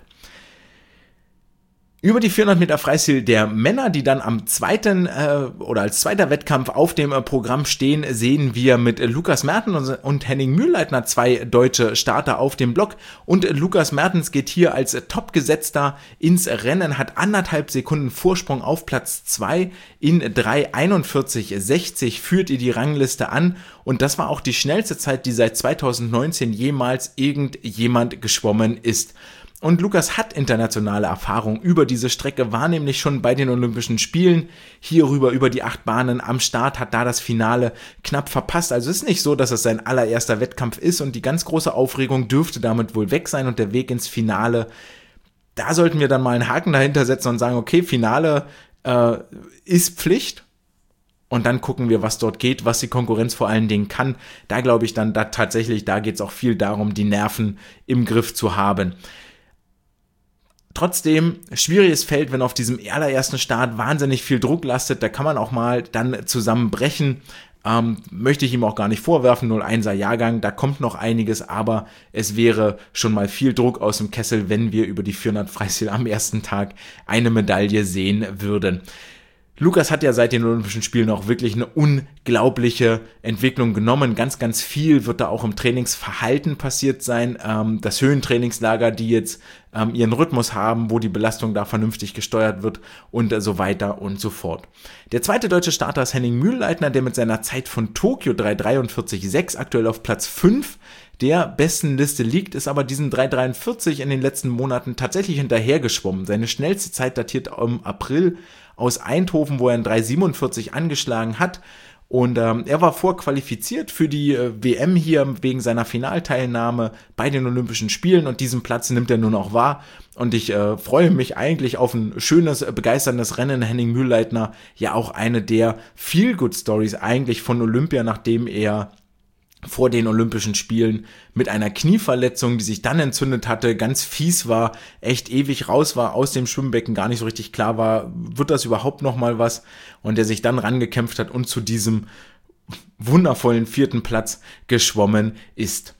Über die vierhundert Meter Freistil der Männer, die dann am zweiten äh, oder als zweiter Wettkampf auf dem äh, Programm stehen, sehen wir mit äh, Lukas Mertens und, und Henning Mühlleitner zwei deutsche Starter auf dem Block. Und äh, Lukas Mertens geht hier als äh, Topgesetzter ins Rennen, hat anderthalb Sekunden Vorsprung auf Platz zwei in drei einundvierzig sechzig, führt ihr die Rangliste an. Und das war auch die schnellste Zeit, die seit zweitausendneunzehn jemals irgendjemand geschwommen ist. Und Lukas hat internationale Erfahrung über diese Strecke, war nämlich schon bei den Olympischen Spielen hierüber über die acht Bahnen am Start, hat da das Finale knapp verpasst. Also es ist nicht so, dass es sein allererster Wettkampf ist und die ganz große Aufregung dürfte damit wohl weg sein und der Weg ins Finale, da sollten wir dann mal einen Haken dahinter setzen und sagen, okay, Finale äh, ist Pflicht. Und dann gucken wir, was dort geht, was die Konkurrenz vor allen Dingen kann. Da glaube ich dann da tatsächlich, da geht es auch viel darum, die Nerven im Griff zu haben. Trotzdem, schwieriges Feld, wenn auf diesem allerersten Start wahnsinnig viel Druck lastet, da kann man auch mal dann zusammenbrechen. Ähm, möchte ich ihm auch gar nicht vorwerfen, null einser Jahrgang, da kommt noch einiges, aber es wäre schon mal viel Druck aus dem Kessel, wenn wir über die vierhundert Freistil am ersten Tag eine Medaille sehen würden. Lukas hat ja seit den Olympischen Spielen auch wirklich eine unglaubliche Entwicklung genommen. Ganz, ganz viel wird da auch im Trainingsverhalten passiert sein. Ähm, das Höhentrainingslager, die jetzt ähm, ihren Rhythmus haben, wo die Belastung da vernünftig gesteuert wird und äh, so weiter und so fort. Der zweite deutsche Starter ist Henning Mühlleitner, der mit seiner Zeit von Tokio drei dreiundvierzig sechs aktuell auf Platz fünf der besten Liste liegt, ist aber diesen drei dreiundvierzig in den letzten Monaten tatsächlich hinterhergeschwommen. Seine schnellste Zeit datiert im April aus Eindhoven, wo er einen drei siebenundvierzig angeschlagen hat. Und ähm, er war vorqualifiziert für die äh, W M hier wegen seiner Finalteilnahme bei den Olympischen Spielen und diesen Platz nimmt er nun auch wahr. Und ich äh, freue mich eigentlich auf ein schönes, äh, begeisterndes Rennen. Henning Mühlleitner, ja auch eine der Feel-Good-Stories eigentlich von Olympia, nachdem er vor den Olympischen Spielen mit einer Knieverletzung, die sich dann entzündet hatte, ganz fies war, echt ewig raus war aus dem Schwimmbecken, gar nicht so richtig klar war, wird das überhaupt noch mal was? Und der sich dann rangekämpft hat und zu diesem wundervollen vierten Platz geschwommen ist.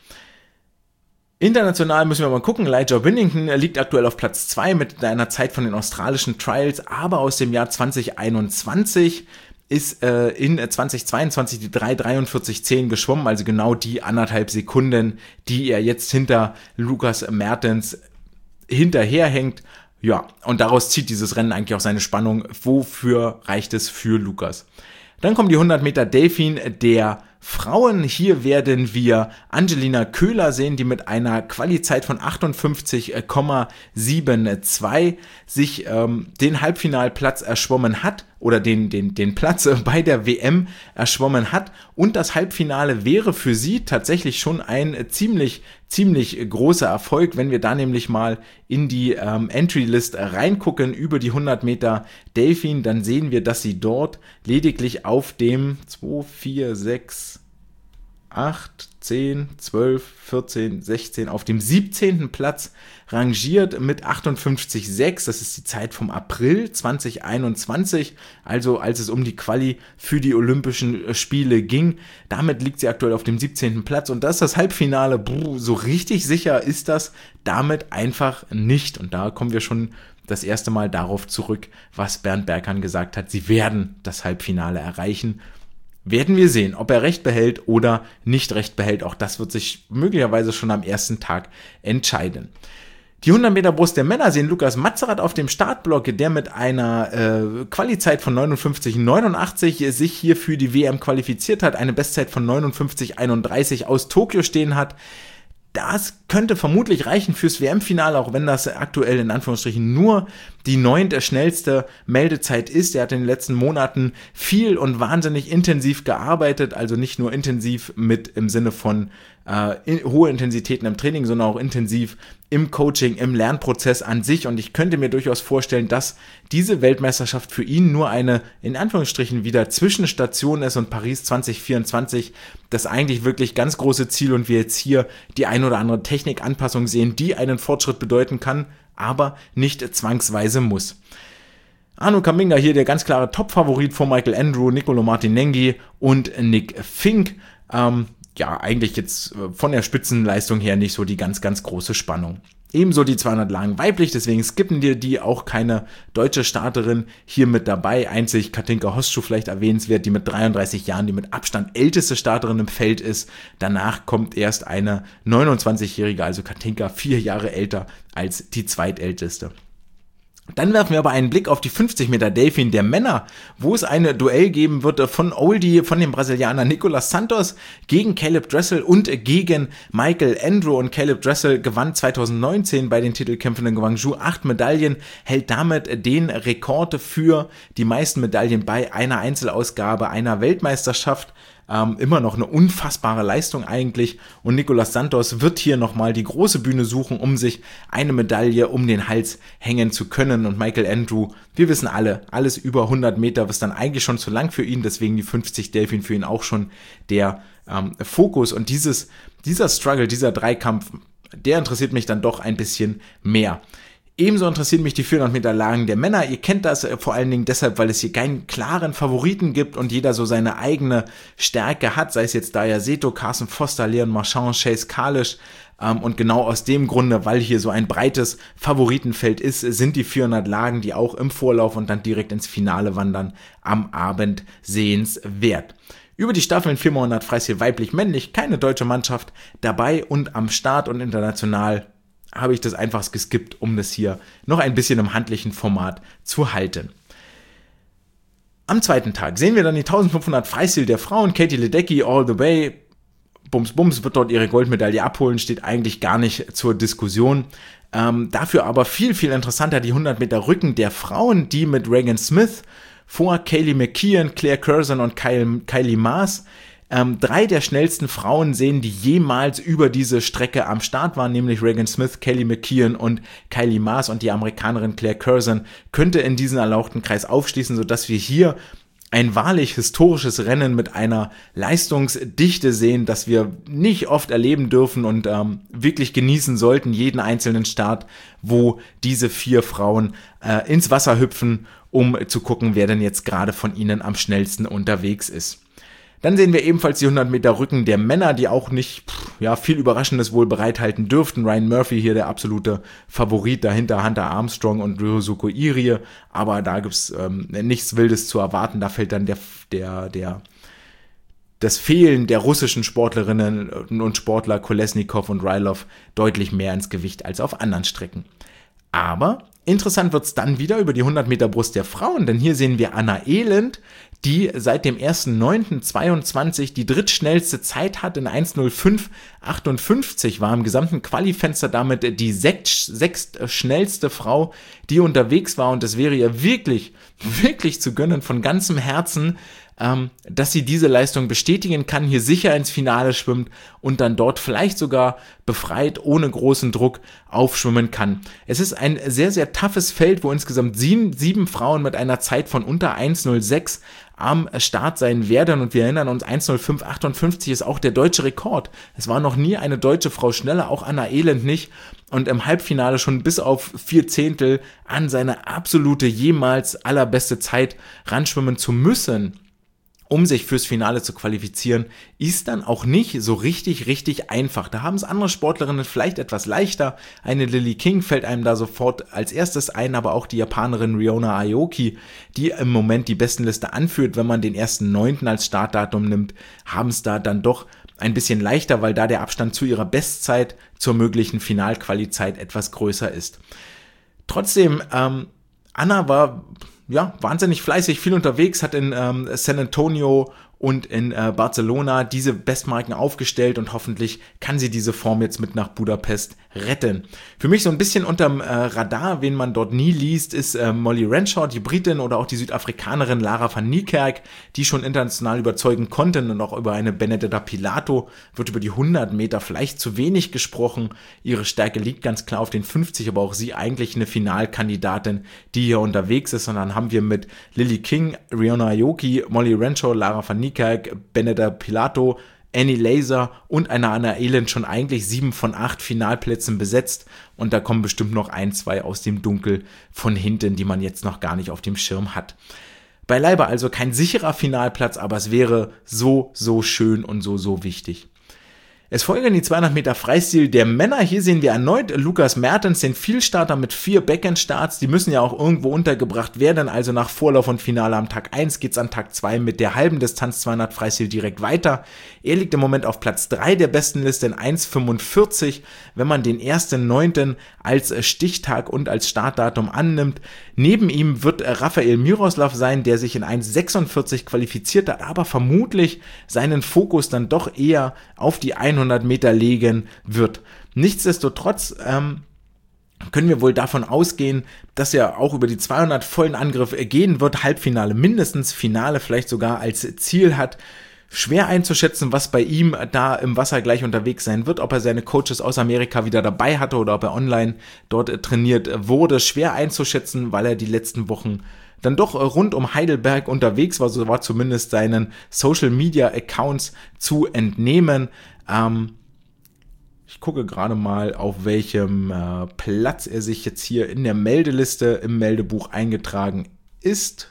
International müssen wir mal gucken, Elijah Winnington liegt aktuell auf Platz zwei mit einer Zeit von den australischen Trials, aber aus dem Jahr zwanzig einundzwanzig, ist äh, in zweitausendzweiundzwanzig die drei dreiundvierzig zehn geschwommen, also genau die anderthalb Sekunden, die er jetzt hinter Lukas Mertens hinterherhängt. Ja, und daraus zieht dieses Rennen eigentlich auch seine Spannung. Wofür reicht es für Lukas? Dann kommen die hundert Meter Delfin der Frauen. Hier werden wir Angelina Köhler sehen, die mit einer Quali-Zeit von achtundfünfzig Komma zweiundsiebzig sich ähm, den Halbfinalplatz erschwommen hat oder den, den, den Platz bei der W M erschwommen hat. Und das Halbfinale wäre für sie tatsächlich schon ein ziemlich, ziemlich großer Erfolg, wenn wir da nämlich mal in die ähm, Entry-List reingucken über die hundert Meter Delfin, dann sehen wir, dass sie dort lediglich auf dem zwei, vier, sechs, acht, zehn, zwölf, vierzehn, sechzehn auf dem siebzehnten Platz rangiert mit achtundfünfzig Komma sechs. Das ist die Zeit vom April zwanzig einundzwanzig, also als es um die Quali für die Olympischen Spiele ging. Damit liegt sie aktuell auf dem siebzehnten Platz und das ist das Halbfinale. Bruh, so richtig sicher ist das damit einfach nicht. Und da kommen wir schon das erste Mal darauf zurück, was Bernd Berghahn gesagt hat. Sie werden das Halbfinale erreichen. Werden wir sehen, ob er recht behält oder nicht recht behält. Auch das wird sich möglicherweise schon am ersten Tag entscheiden. Die hundert Meter Brust der Männer sehen Lukas Matzerath auf dem Startblock, der mit einer äh, Quali-Zeit von neunundfünfzig Komma neunundachtzig sich hier für die W M qualifiziert hat, eine Bestzeit von neunundfünfzig Komma einunddreißig aus Tokio stehen hat. Das könnte vermutlich reichen fürs W M-Finale, auch wenn das aktuell in Anführungsstrichen nur die neunt schnellste Meldezeit ist. Er hat in den letzten Monaten viel und wahnsinnig intensiv gearbeitet, also nicht nur intensiv mit im Sinne von äh, in, hohe Intensitäten im Training, sondern auch intensiv im Coaching, im Lernprozess an sich. Und ich könnte mir durchaus vorstellen, dass diese Weltmeisterschaft für ihn nur eine, in Anführungsstrichen, wieder Zwischenstation ist und Paris zwanzig vierundzwanzig das eigentlich wirklich ganz große Ziel und wir jetzt hier die ein oder andere Technikanpassung sehen, die einen Fortschritt bedeuten kann, aber nicht zwangsweise muss. Anu Kuminga hier der ganz klare Top-Favorit vor Michael Andrew, Nicolo Martinenghi und Nick Fink. Ähm, ja, eigentlich jetzt von der Spitzenleistung her nicht so die ganz, ganz große Spannung. Ebenso die zweihundert Lagen weiblich, deswegen skippen wir die, auch keine deutsche Starterin hier mit dabei. Einzig Katinka Hostschuh vielleicht erwähnenswert, die mit dreiunddreißig Jahren die mit Abstand älteste Starterin im Feld ist. Danach kommt erst eine neunundzwanzigjährige, also Katinka, vier Jahre älter als die zweitälteste. Dann werfen wir aber einen Blick auf die fünfzig Meter Delfin der Männer, wo es eine Duell geben wird von Oldie, von dem Brasilianer Nicolas Santos gegen Caleb Dressel und gegen Michael Andrew. Und Caleb Dressel gewann zweitausendneunzehn bei den Titelkämpfen in Gwangju acht Medaillen, hält damit den Rekord für die meisten Medaillen bei einer Einzelausgabe einer Weltmeisterschaft. Ähm, immer noch eine unfassbare Leistung eigentlich und Nicolas Santos wird hier nochmal die große Bühne suchen, um sich eine Medaille um den Hals hängen zu können und Michael Andrew, wir wissen alle, alles über hundert Meter ist dann eigentlich schon zu lang für ihn, deswegen die fünfzig Delfin für ihn auch schon der ähm, Fokus und dieses, dieser Struggle, dieser Dreikampf, der interessiert mich dann doch ein bisschen mehr. Ebenso interessieren mich die vierhundert Meter Lagen der Männer. Ihr kennt das vor allen Dingen deshalb, weil es hier keinen klaren Favoriten gibt und jeder so seine eigene Stärke hat, sei es jetzt Daya Seto, Carson Foster, Leon Marchand, Chase Kalisch. Ähm, und genau aus dem Grunde, weil hier so ein breites Favoritenfeld ist, sind die vierhundert Lagen, die auch im Vorlauf und dann direkt ins Finale wandern, am Abend sehenswert. Über die Staffeln vier mal hundert Freistil weiblich-männlich, keine deutsche Mannschaft dabei und am Start und international habe ich das einfach geskippt, um das hier noch ein bisschen im handlichen Format zu halten. Am zweiten Tag sehen wir dann die eintausendfünfhundert Freistil der Frauen. Katie Ledecky all the way. Bums Bums wird dort ihre Goldmedaille abholen, steht eigentlich gar nicht zur Diskussion. Ähm, dafür aber viel, viel interessanter die hundert Meter Rücken der Frauen, die mit Regan Smith vor Kaylee McKeon, Claire Curzon und Kyle, Kylie Maas Ähm, drei der schnellsten Frauen sehen, die jemals über diese Strecke am Start waren, nämlich Regan Smith, Kaylee McKeon und Kylie Maas und die Amerikanerin Claire Curzon könnte in diesen erlauchten Kreis aufschließen, sodass wir hier ein wahrlich historisches Rennen mit einer Leistungsdichte sehen, das wir nicht oft erleben dürfen und ähm, wirklich genießen sollten, jeden einzelnen Start, wo diese vier Frauen äh, ins Wasser hüpfen, um zu gucken, wer denn jetzt gerade von ihnen am schnellsten unterwegs ist. Dann sehen wir ebenfalls die hundert Meter Rücken der Männer, die auch nicht pff, ja, viel Überraschendes wohl bereithalten dürften. Ryan Murphy hier der absolute Favorit, dahinter Hunter Armstrong und Ryosuke Irie, aber da gibt's ähm, nichts Wildes zu erwarten. Da fällt dann der, der, der, das Fehlen der russischen Sportlerinnen und Sportler Kolesnikov und Rylov deutlich mehr ins Gewicht als auf anderen Strecken. Aber interessant wird's dann wieder über die hundert Meter Brust der Frauen, denn hier sehen wir Anna Elend, die seit dem ersten neunten zweiundzwanzig die drittschnellste Zeit hat in eins null fünf achtundfünfzig, war im gesamten Qualifenster damit die sechstschnellste Frau, die unterwegs war und es wäre ihr wirklich, wirklich zu gönnen von ganzem Herzen, ähm, dass sie diese Leistung bestätigen kann, hier sicher ins Finale schwimmt und dann dort vielleicht sogar befreit, ohne großen Druck aufschwimmen kann. Es ist ein sehr, sehr toughes Feld, wo insgesamt sieben, sieben Frauen mit einer Zeit von unter eins null sechs am Start sein werden und wir erinnern uns, eins null fünf achtundfünfzig ist auch der deutsche Rekord. Es war noch nie eine deutsche Frau schneller, auch Anna Elend nicht und im Halbfinale schon bis auf vier Zehntel an seine absolute jemals allerbeste Zeit ranschwimmen zu müssen, um sich fürs Finale zu qualifizieren, ist dann auch nicht so richtig, richtig einfach. Da haben es andere Sportlerinnen vielleicht etwas leichter. Eine Lily King fällt einem da sofort als erstes ein, aber auch die Japanerin Riona Aoki, die im Moment die Bestenliste anführt, wenn man den ersten neunten als Startdatum nimmt, haben es da dann doch ein bisschen leichter, weil da der Abstand zu ihrer Bestzeit zur möglichen Finalqualizeit etwas größer ist. Trotzdem, ähm, Anna war ja, wahnsinnig fleißig, viel unterwegs, hat in ähm, San Antonio und in äh, Barcelona diese Bestmarken aufgestellt und hoffentlich kann sie diese Form jetzt mit nach Budapest retten. Für mich so ein bisschen unterm äh, Radar, wen man dort nie liest, ist äh, Molly Renshaw, die Britin, oder auch die Südafrikanerin Lara van Niekerk, die schon international überzeugen konnten, und auch über eine Benedetta Pilato wird über die hundert Meter vielleicht zu wenig gesprochen. Ihre Stärke liegt ganz klar auf den fünfzig, aber auch sie eigentlich eine Finalkandidatin, die hier unterwegs ist. Und dann haben wir mit Lily King, Riona Aoki, Molly Renshaw, Lara van Niekerk, Benedetta Pilato, Annie Laser und einer Anna Elend schon eigentlich sieben von acht Finalplätzen besetzt, und da kommen bestimmt noch ein, zwei aus dem Dunkel von hinten, die man jetzt noch gar nicht auf dem Schirm hat. Beileibe also kein sicherer Finalplatz, aber es wäre so, so schön und so, so wichtig. Es folgen die zweihundert Meter Freistil der Männer. Hier sehen wir erneut Lukas Mertens, den Vielstarter mit vier Backend-Starts. Die müssen ja auch irgendwo untergebracht werden. Also nach Vorlauf und Finale am Tag eins geht's an Tag zwei mit der halben Distanz zweihundert Freistil direkt weiter. Er liegt im Moment auf Platz drei der besten Liste in eins fünfundvierzig. Wenn man den ersten neunten als Stichtag und als Startdatum annimmt. Neben ihm wird Rafael Miroslav sein, der sich in eins sechsundvierzig qualifiziert hat, aber vermutlich seinen Fokus dann doch eher auf die hundert Meter legen wird. Nichtsdestotrotz ähm, können wir wohl davon ausgehen, dass er auch über die zweihundert vollen Angriff gehen wird, Halbfinale mindestens, Finale vielleicht sogar als Ziel hat. Schwer einzuschätzen, was bei ihm da im Wasser gleich unterwegs sein wird, ob er seine Coaches aus Amerika wieder dabei hatte oder ob er online dort trainiert wurde. Schwer einzuschätzen, weil er die letzten Wochen dann doch rund um Heidelberg unterwegs war, so war zumindest seinen Social Media Accounts zu entnehmen. Ähm, ich gucke gerade mal, auf welchem äh, Platz er sich jetzt hier in der Meldeliste im Meldebuch eingetragen ist.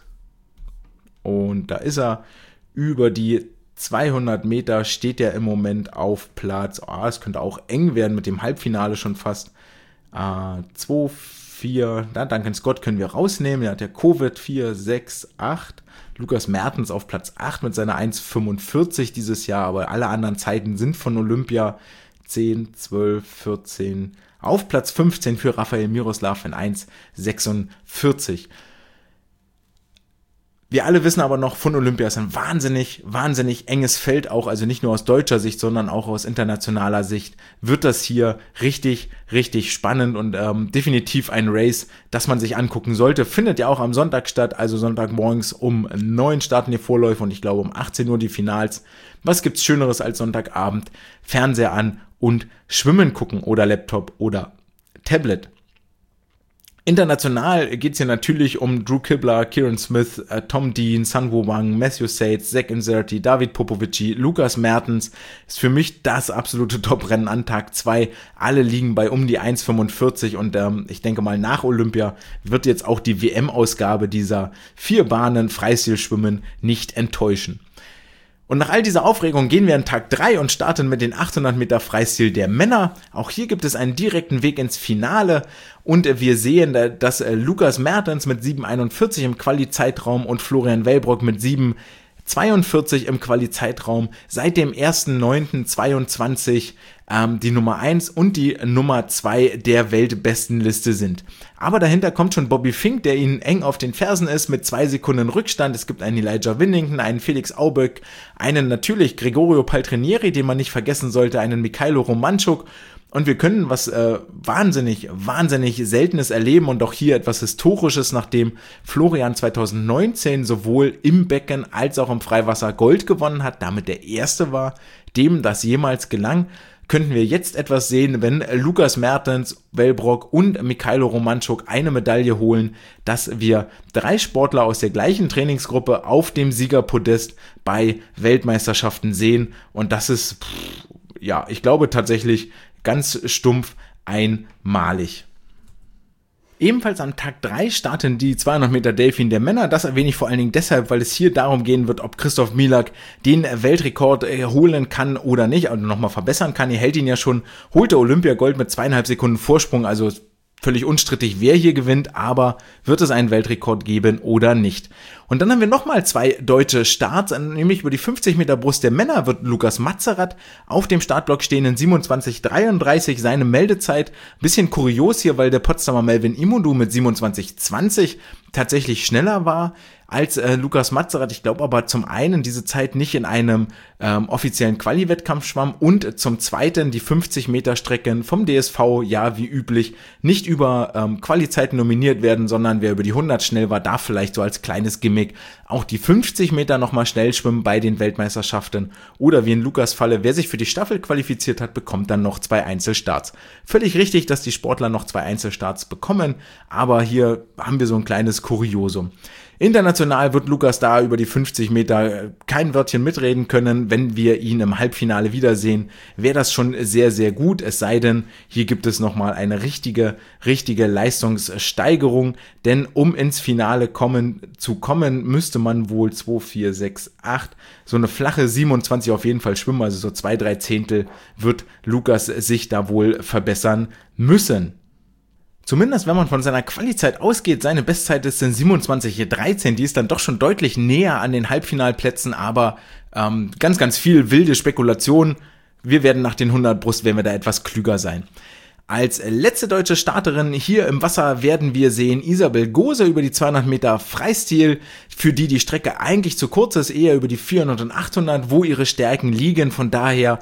Und da ist er. Über die zweihundert Meter steht er im Moment auf Platz, oh, es könnte auch eng werden mit dem Halbfinale schon fast, äh, zwei, vier, na, Duncan Scott können wir rausnehmen, der hat ja Covid, vier, sechs, acht, Lukas Mertens auf Platz acht mit seiner eins fünfundvierzig dieses Jahr, aber alle anderen Zeiten sind von Olympia, zehn, zwölf, vierzehn, auf Platz fünfzehn für Rafael Miroslav in eins sechsundvierzig. Wir alle wissen aber noch, von Olympia ist ein wahnsinnig, wahnsinnig enges Feld auch, also nicht nur aus deutscher Sicht, sondern auch aus internationaler Sicht wird das hier richtig, richtig spannend und ähm, definitiv ein Race, das man sich angucken sollte. Findet ja auch am Sonntag statt, also Sonntagmorgens um neun starten die Vorläufe und ich glaube um achtzehn Uhr die Finals. Was gibt's Schöneres als Sonntagabend? Fernseher an und Schwimmen gucken oder Laptop oder Tablet. International geht's hier natürlich um Drew Kibler, Kieran Smith, äh, Tom Dean, Sun Woo-Wang, Matthew Sates, Zach Inserti, David Popovici, Lukas Mertens. Ist für mich das absolute Top-Rennen an Tag zwei. Alle liegen bei um die eins fünfundvierzig und ähm, ich denke mal nach Olympia wird jetzt auch die W M-Ausgabe dieser vier Bahnen Freistilschwimmen nicht enttäuschen. Und nach all dieser Aufregung gehen wir an Tag drei und starten mit den achthundert Meter Freistil der Männer. Auch hier gibt es einen direkten Weg ins Finale und wir sehen, dass Lukas Mertens mit sieben einundvierzig im Quali-Zeitraum und Florian Wellbrock mit sieben zweiundvierzig im Quali-Zeitraum seit dem ersten neunten zweiundzwanzig ähm, die Nummer eins und die Nummer zwei der Weltbestenliste sind. Aber dahinter kommt schon Bobby Fink, der ihnen eng auf den Fersen ist mit zwei Sekunden Rückstand. Es gibt einen Elijah Winnington, einen Felix Auböck, einen natürlich Gregorio Paltrinieri, den man nicht vergessen sollte, einen Mikhailo Romanchuk. Und wir können was äh, wahnsinnig, wahnsinnig Seltenes erleben und auch hier etwas Historisches, nachdem Florian zweitausendneunzehn sowohl im Becken als auch im Freiwasser Gold gewonnen hat, damit der Erste war, dem das jemals gelang, könnten wir jetzt etwas sehen, wenn Lukas Mertens, Wellbrock und Mikhailo Romanchuk eine Medaille holen, dass wir drei Sportler aus der gleichen Trainingsgruppe auf dem Siegerpodest bei Weltmeisterschaften sehen. Und das ist, pff, ja, ich glaube tatsächlich ganz stumpf einmalig. Ebenfalls am Tag drei starten die zweihundert Meter Delfin der Männer. Das erwähne ich vor allen Dingen deshalb, weil es hier darum gehen wird, ob Christoph Milak den Weltrekord holen kann oder nicht, also nochmal verbessern kann. Er hält ihn ja schon, holte Olympiagold mit zweieinhalb Sekunden Vorsprung, also völlig unstrittig, wer hier gewinnt, aber wird es einen Weltrekord geben oder nicht? Und dann haben wir nochmal zwei deutsche Starts, nämlich über die fünfzig Meter Brust der Männer wird Lukas Matzerath auf dem Startblock stehen in siebenundzwanzig dreiunddreißig, seine Meldezeit. Bisschen kurios hier, weil der Potsdamer Melvin Imodu mit siebenundzwanzig zwanzig tatsächlich schneller war, als äh, Lukas Mazerat. Ich glaube aber zum einen diese Zeit nicht in einem ähm, offiziellen Quali-Wettkampf schwamm und zum zweiten die fünfzig Meter Strecken vom D S V, ja wie üblich, nicht über ähm, Quali-Zeiten nominiert werden, sondern wer über die hundert schnell war, darf vielleicht so als kleines Gimmick auch die fünfzig Meter nochmal schnell schwimmen bei den Weltmeisterschaften. Oder wie in Lukas Falle, wer sich für die Staffel qualifiziert hat, bekommt dann noch zwei Einzelstarts. Völlig richtig, dass die Sportler noch zwei Einzelstarts bekommen, aber hier haben wir so ein kleines Kuriosum. International wird Lukas da über die fünfzig Meter kein Wörtchen mitreden können. Wenn wir ihn im Halbfinale wiedersehen, wäre das schon sehr, sehr gut. Es sei denn, hier gibt es nochmal eine richtige, richtige Leistungssteigerung. Denn um ins Finale kommen zu kommen, müsste man wohl zwei, vier, sechs, acht, so eine flache siebenundzwanzig auf jeden Fall schwimmen. Also so zwei, drei Zehntel wird Lukas sich da wohl verbessern müssen. Zumindest wenn man von seiner Qualizeit ausgeht, seine Bestzeit ist in siebenundzwanzig dreizehn, die ist dann doch schon deutlich näher an den Halbfinalplätzen, aber ähm, ganz, ganz viel wilde Spekulation. Wir werden nach den hundert Brust, werden wir da etwas klüger sein. Als letzte deutsche Starterin hier im Wasser werden wir sehen Isabel Gose über die zweihundert Meter Freistil, für die die Strecke eigentlich zu kurz ist, eher über die vierhundert und achthundert, wo ihre Stärken liegen. Von daher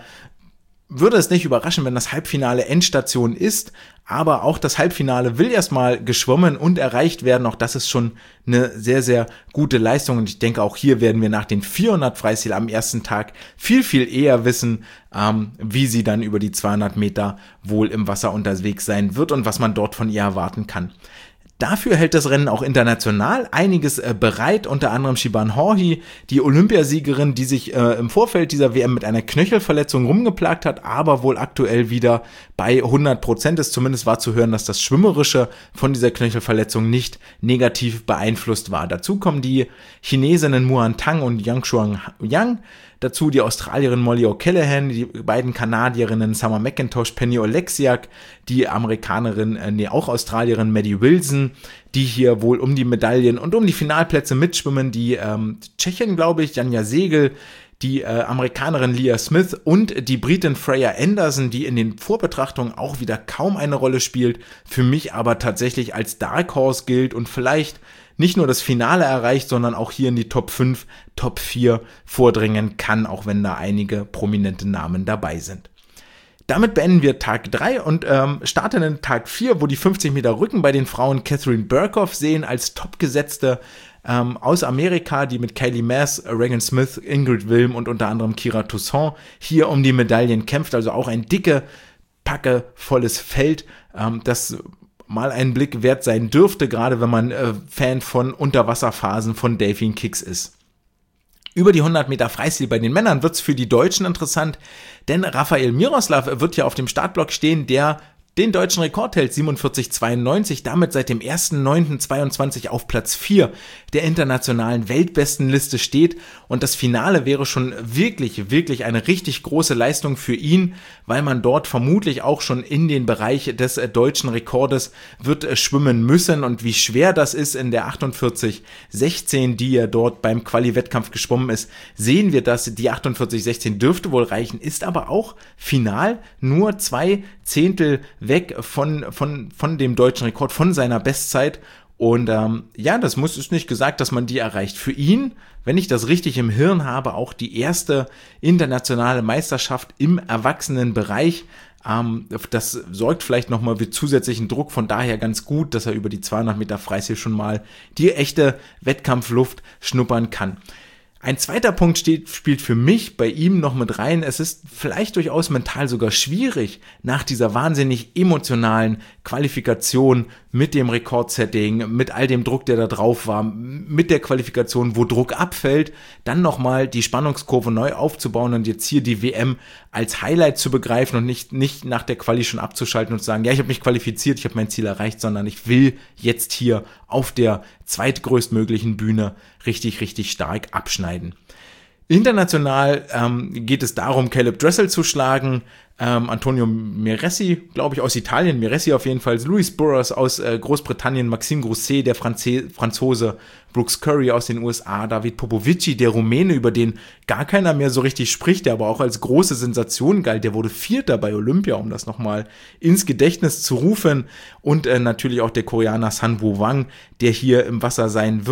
würde es nicht überraschen, wenn das Halbfinale Endstation ist, aber auch das Halbfinale will erstmal geschwommen und erreicht werden. Auch das ist schon eine sehr, sehr gute Leistung und ich denke, auch hier werden wir nach den vierhundert Freistil am ersten Tag viel, viel eher wissen, ähm, wie sie dann über die zweihundert Meter wohl im Wasser unterwegs sein wird und was man dort von ihr erwarten kann. Dafür hält das Rennen auch international einiges äh, bereit, unter anderem Shiban Horhi, die Olympiasiegerin, die sich äh, im Vorfeld dieser W M mit einer Knöchelverletzung rumgeplagt hat, aber wohl aktuell wieder bei hundert Prozent ist. Zumindest war zu hören, dass das Schwimmerische von dieser Knöchelverletzung nicht negativ beeinflusst war. Dazu kommen die Chinesinnen Muan Tang und Yang Shuang Yang. Dazu die Australierin Molly O'Callaghan, die beiden Kanadierinnen Summer McIntosh, Penny Oleksiak, die Amerikanerin, äh, nee, auch Australierin Maddie Wilson, die hier wohl um die Medaillen und um die Finalplätze mitschwimmen, die ähm, Tschechin, glaube ich, Janja Segel, die äh, Amerikanerin Leah Smith und die Britin Freya Anderson, die in den Vorbetrachtungen auch wieder kaum eine Rolle spielt, für mich aber tatsächlich als Dark Horse gilt und vielleicht nicht nur das Finale erreicht, sondern auch hier in die Top fünf, Top vier vordringen kann, auch wenn da einige prominente Namen dabei sind. Damit beenden wir Tag drei und ähm, starten in Tag vier, wo die fünfzig Meter Rücken bei den Frauen Catherine Burkhoff sehen als topgesetzte ähm, aus Amerika, die mit Kaylee Mass, Regan Smith, Ingrid Wilm und unter anderem Kira Toussaint hier um die Medaillen kämpft. Also auch ein dicke, packevolles Feld, ähm, das mal einen Blick wert sein dürfte, gerade wenn man äh, Fan von Unterwasserphasen von Delfin Kicks ist. Über die hundert Meter Freistil bei den Männern wird's für die Deutschen interessant, denn Rafael Miroslav wird ja auf dem Startblock stehen, der den deutschen Rekord hält, siebenundvierzig zweiundneunzig, damit seit dem ersten neunten zweiundzwanzig auf Platz vier der internationalen Weltbestenliste steht und das Finale wäre schon wirklich, wirklich eine richtig große Leistung für ihn, weil man dort vermutlich auch schon in den Bereich des äh, deutschen Rekordes wird äh, schwimmen müssen und wie schwer das ist in der achtundvierzig sechzehn, die er dort beim Quali-Wettkampf geschwommen ist, sehen wir, dass die achtundvierzig sechzehn dürfte wohl reichen, ist aber auch final nur zwei Zehntel weg von, von, von dem deutschen Rekord, von seiner Bestzeit. Und ähm, ja, das muss ist nicht gesagt, dass man die erreicht. Für ihn, wenn ich das richtig im Hirn habe, auch die erste internationale Meisterschaft im Erwachsenenbereich. Ähm, das sorgt vielleicht nochmal für zusätzlichen Druck. Von daher ganz gut, dass er über die zweihundert Meter Freistil schon mal die echte Wettkampfluft schnuppern kann. Ein zweiter Punkt steht, spielt für mich bei ihm noch mit rein. Es ist vielleicht durchaus mental sogar schwierig, nach dieser wahnsinnig emotionalen Qualifikation mit dem Rekordsetting, mit all dem Druck, der da drauf war, mit der Qualifikation, wo Druck abfällt, dann nochmal die Spannungskurve neu aufzubauen und jetzt hier die W M als Highlight zu begreifen und nicht, nicht nach der Quali schon abzuschalten und zu sagen, ja, ich habe mich qualifiziert, ich habe mein Ziel erreicht, sondern ich will jetzt hier auf der zweitgrößtmöglichen Bühne richtig, richtig stark abschneiden. International ähm, geht es darum, Caleb Dressel zu schlagen, ähm, Antonio Miressi, glaube ich, aus Italien, Miressi auf jeden Fall, Louis Burrows aus äh, Großbritannien, Maxime Grousset, der Franz- Franzose, Brooks Curry aus den U S A, David Popovici, der Rumäne, über den gar keiner mehr so richtig spricht, der aber auch als große Sensation galt, der wurde Vierter bei Olympia, um das nochmal ins Gedächtnis zu rufen und äh, natürlich auch der Koreaner San Woo Wang, der hier im Wasser sein wird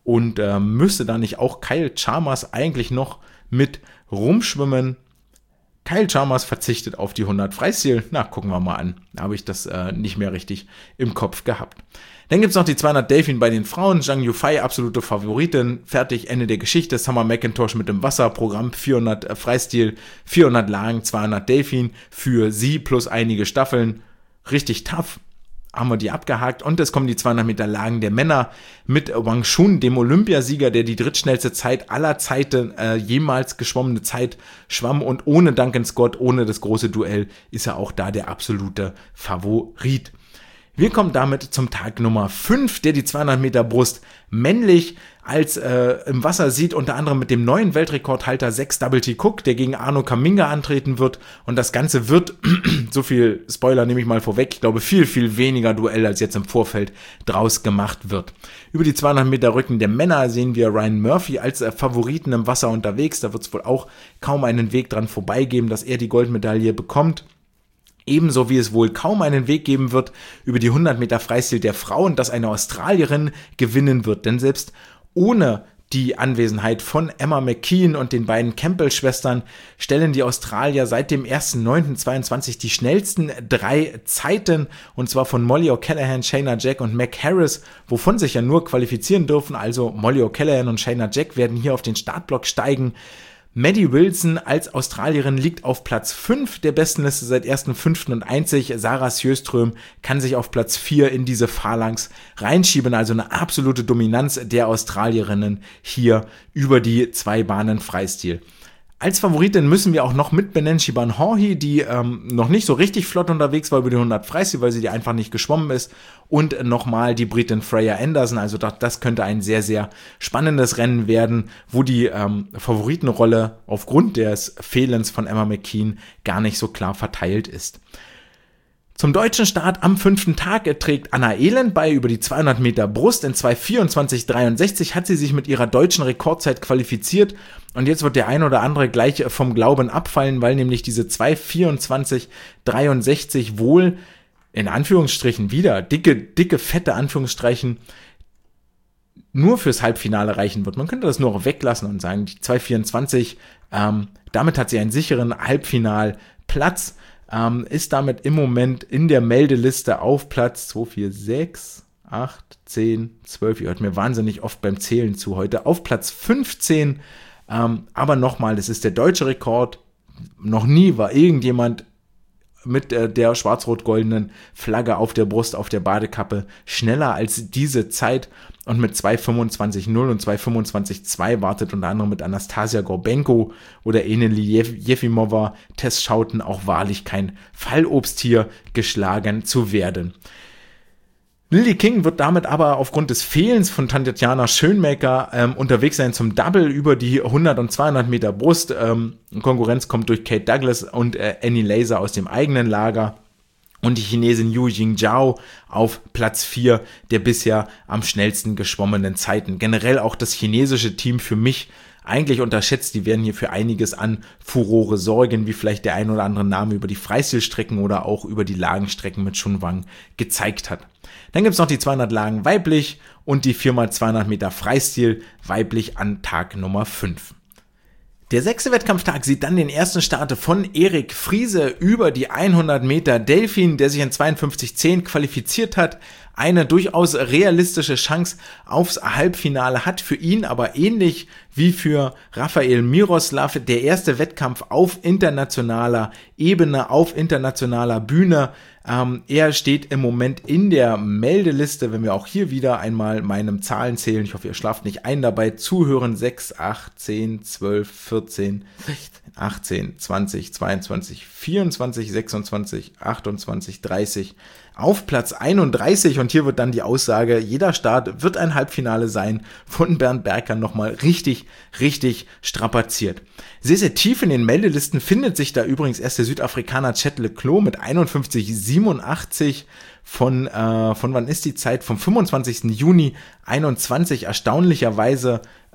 und äh, müsste da nicht auch Kyle Chalmers eigentlich noch mit rumschwimmen? Kyle Chalmers verzichtet auf die hundert Freistil. Na, gucken wir mal an. Da habe ich das äh, nicht mehr richtig im Kopf gehabt. Dann gibt es noch die zweihundert Delfin bei den Frauen. Zhang Yufei, absolute Favoritin. Fertig, Ende der Geschichte. Summer McIntosh mit dem Wasserprogramm. vierhundert äh, Freistil, vierhundert Lagen, zweihundert Delfin für sie plus einige Staffeln. Richtig tough. Haben wir die abgehakt. Und es kommen die zweihundert Meter Lagen der Männer mit Wang Chun, dem Olympiasieger, der die drittschnellste Zeit aller Zeiten äh, jemals geschwommene Zeit schwamm. Und ohne Duncan Scott, ohne das große Duell, ist er auch da der absolute Favorit. Wir kommen damit zum Tag Nummer fünf, der die zweihundert Meter Brust männlich als äh, im Wasser sieht, unter anderem mit dem neuen Weltrekordhalter sechs Double T Cook, der gegen Arno Kaminga antreten wird. Und das Ganze wird, so viel Spoiler nehme ich mal vorweg, ich glaube viel, viel weniger Duell als jetzt im Vorfeld draus gemacht wird. Über die zweihundert Meter Rücken der Männer sehen wir Ryan Murphy als äh, Favoriten im Wasser unterwegs. Da wird es wohl auch kaum einen Weg dran vorbeigeben, dass er die Goldmedaille bekommt. Ebenso wie es wohl kaum einen Weg geben wird über die hundert Meter Freistil der Frauen, dass eine Australierin gewinnen wird. Denn selbst ohne die Anwesenheit von Emma McKeon und den beiden Campbell-Schwestern stellen die Australier seit dem ersten neunten zweiundzwanzig die schnellsten drei Zeiten, und zwar von Molly O'Callaghan, Shayna Jack und Mac Harris, wovon sich ja nur qualifizieren dürfen. Also Molly O'Callaghan und Shayna Jack werden hier auf den Startblock steigen. Maddie Wilson als Australierin liegt auf Platz fünf der Bestenliste seit ersten fünften und einzig Sarah Sjöström kann sich auf Platz vier in diese Phalanx reinschieben, also eine absolute Dominanz der Australierinnen hier über die zwei Bahnen Freistil. Als Favoritin müssen wir auch noch mit benennen Siobhan Haughey, die ähm, noch nicht so richtig flott unterwegs war über die hundert Freistil, weil sie die einfach nicht geschwommen ist. Und nochmal die Britin Freya Anderson. Also das, das könnte ein sehr, sehr spannendes Rennen werden, wo die ähm, Favoritenrolle aufgrund des Fehlens von Emma McKeon gar nicht so klar verteilt ist. Zum deutschen Start am fünften Tag trägt Anna Elend bei über die zweihundert Meter Brust. In zwei vierundzwanzig dreiundsechzig hat sie sich mit ihrer deutschen Rekordzeit qualifiziert. Und jetzt wird der ein oder andere gleich vom Glauben abfallen, weil nämlich diese zwei vierundzwanzig dreiundsechzig wohl, in Anführungsstrichen wieder, dicke, dicke, fette Anführungsstrichen, nur fürs Halbfinale reichen wird. Man könnte das nur weglassen und sagen, die zwei vierundzwanzig, ähm, damit hat sie einen sicheren Halbfinalplatz. Ähm, ist damit im Moment in der Meldeliste auf Platz zwei, vier, sechs, acht, zehn, zwölf, ihr hört mir wahnsinnig oft beim Zählen zu heute, auf Platz fünfzehn, ähm, aber nochmal, das ist der deutsche Rekord, noch nie war irgendjemand mit äh, der schwarz-rot-goldenen Flagge auf der Brust, auf der Badekappe schneller als diese Zeit und mit zwei fünfundzwanzig null und zwei fünfundzwanzig zwei wartet unter anderem mit Anastasia Gorbenko oder Eneli Jefimova, Tess Schouten auch wahrlich kein Fallobst hier geschlagen zu werden. Lily King wird damit aber aufgrund des Fehlens von Tatjana Schönmaker ähm, unterwegs sein zum Double über die hundert und zweihundert Meter Brust. Ähm, Konkurrenz kommt durch Kate Douglas und äh, Annie Laser aus dem eigenen Lager. Und die Chinesin Yu Jingzhao auf Platz vier der bisher am schnellsten geschwommenen Zeiten. Generell auch das chinesische Team für mich eigentlich unterschätzt. Die werden hier für einiges an Furore sorgen, wie vielleicht der ein oder andere Name über die Freistilstrecken oder auch über die Lagenstrecken mit Chunwang gezeigt hat. Dann gibt es noch die zweihundert Lagen weiblich und die vier mal zweihundert Meter Freistil weiblich an Tag Nummer fünf. Der sechste Wettkampftag sieht dann den ersten Start von Erik Friese über die hundert Meter Delfin, der sich in zweiundfünfzig zehn qualifiziert hat. Eine durchaus realistische Chance aufs Halbfinale hat für ihn, aber ähnlich wie für Rafael Miroslav der erste Wettkampf auf internationaler Ebene, auf internationaler Bühne. Ähm, er steht im Moment in der Meldeliste, wenn wir auch hier wieder einmal meinem Zahlen zählen. Ich hoffe, ihr schlaft nicht ein dabei. Zuhören sechs, acht, zehn, zwölf, vierzehn, sechzehn, achtzehn, zwanzig, zweiundzwanzig, vierundzwanzig, sechsundzwanzig, achtundzwanzig, dreißig. Auf Platz einunddreißig und hier wird dann die Aussage, jeder Start wird ein Halbfinale sein, von Bernd Berger nochmal richtig, richtig strapaziert. Sehr, sehr tief in den Meldelisten findet sich da übrigens erst der Südafrikaner Chet Leclos mit einundfünfzig siebenundachtzig von, äh, von wann ist die Zeit? Vom fünfundzwanzigsten Juni einundzwanzig, erstaunlicherweise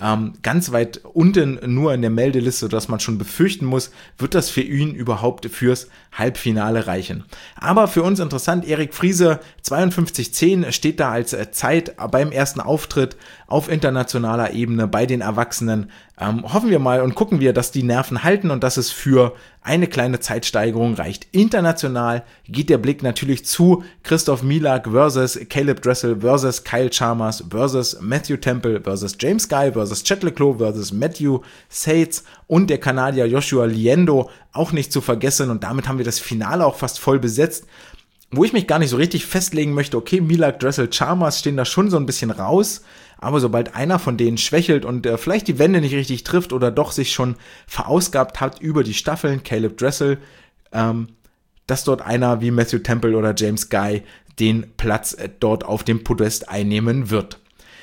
ähm, ganz weit unten nur in der Meldeliste, sodass man schon befürchten muss, wird das für ihn überhaupt fürs Halbfinale reichen. Aber für uns interessant, Erik Friese, zweiundfünfzig zehn steht da als Zeit beim ersten Auftritt auf internationaler Ebene bei den Erwachsenen. Ähm, hoffen wir mal und gucken wir, dass die Nerven halten und dass es für eine kleine Zeitsteigerung reicht. International geht der Blick natürlich zu Christoph Milak versus Caleb Dressel versus Kyle Chalmers versus Matthew Temple versus James Guy versus Chet Leclos versus Matthew Sates und der Kanadier Joshua Liendo auch nicht zu vergessen. Und damit haben wir das Finale auch fast voll besetzt, wo ich mich gar nicht so richtig festlegen möchte, okay, Milak, Dressel, Chalmers stehen da schon so ein bisschen raus, aber sobald einer von denen schwächelt und äh, vielleicht die Wände nicht richtig trifft oder doch sich schon verausgabt hat über die Staffeln, Caleb Dressel, ähm, dass dort einer wie Matthew Temple oder James Guy den Platz äh, dort auf dem Podest einnehmen wird.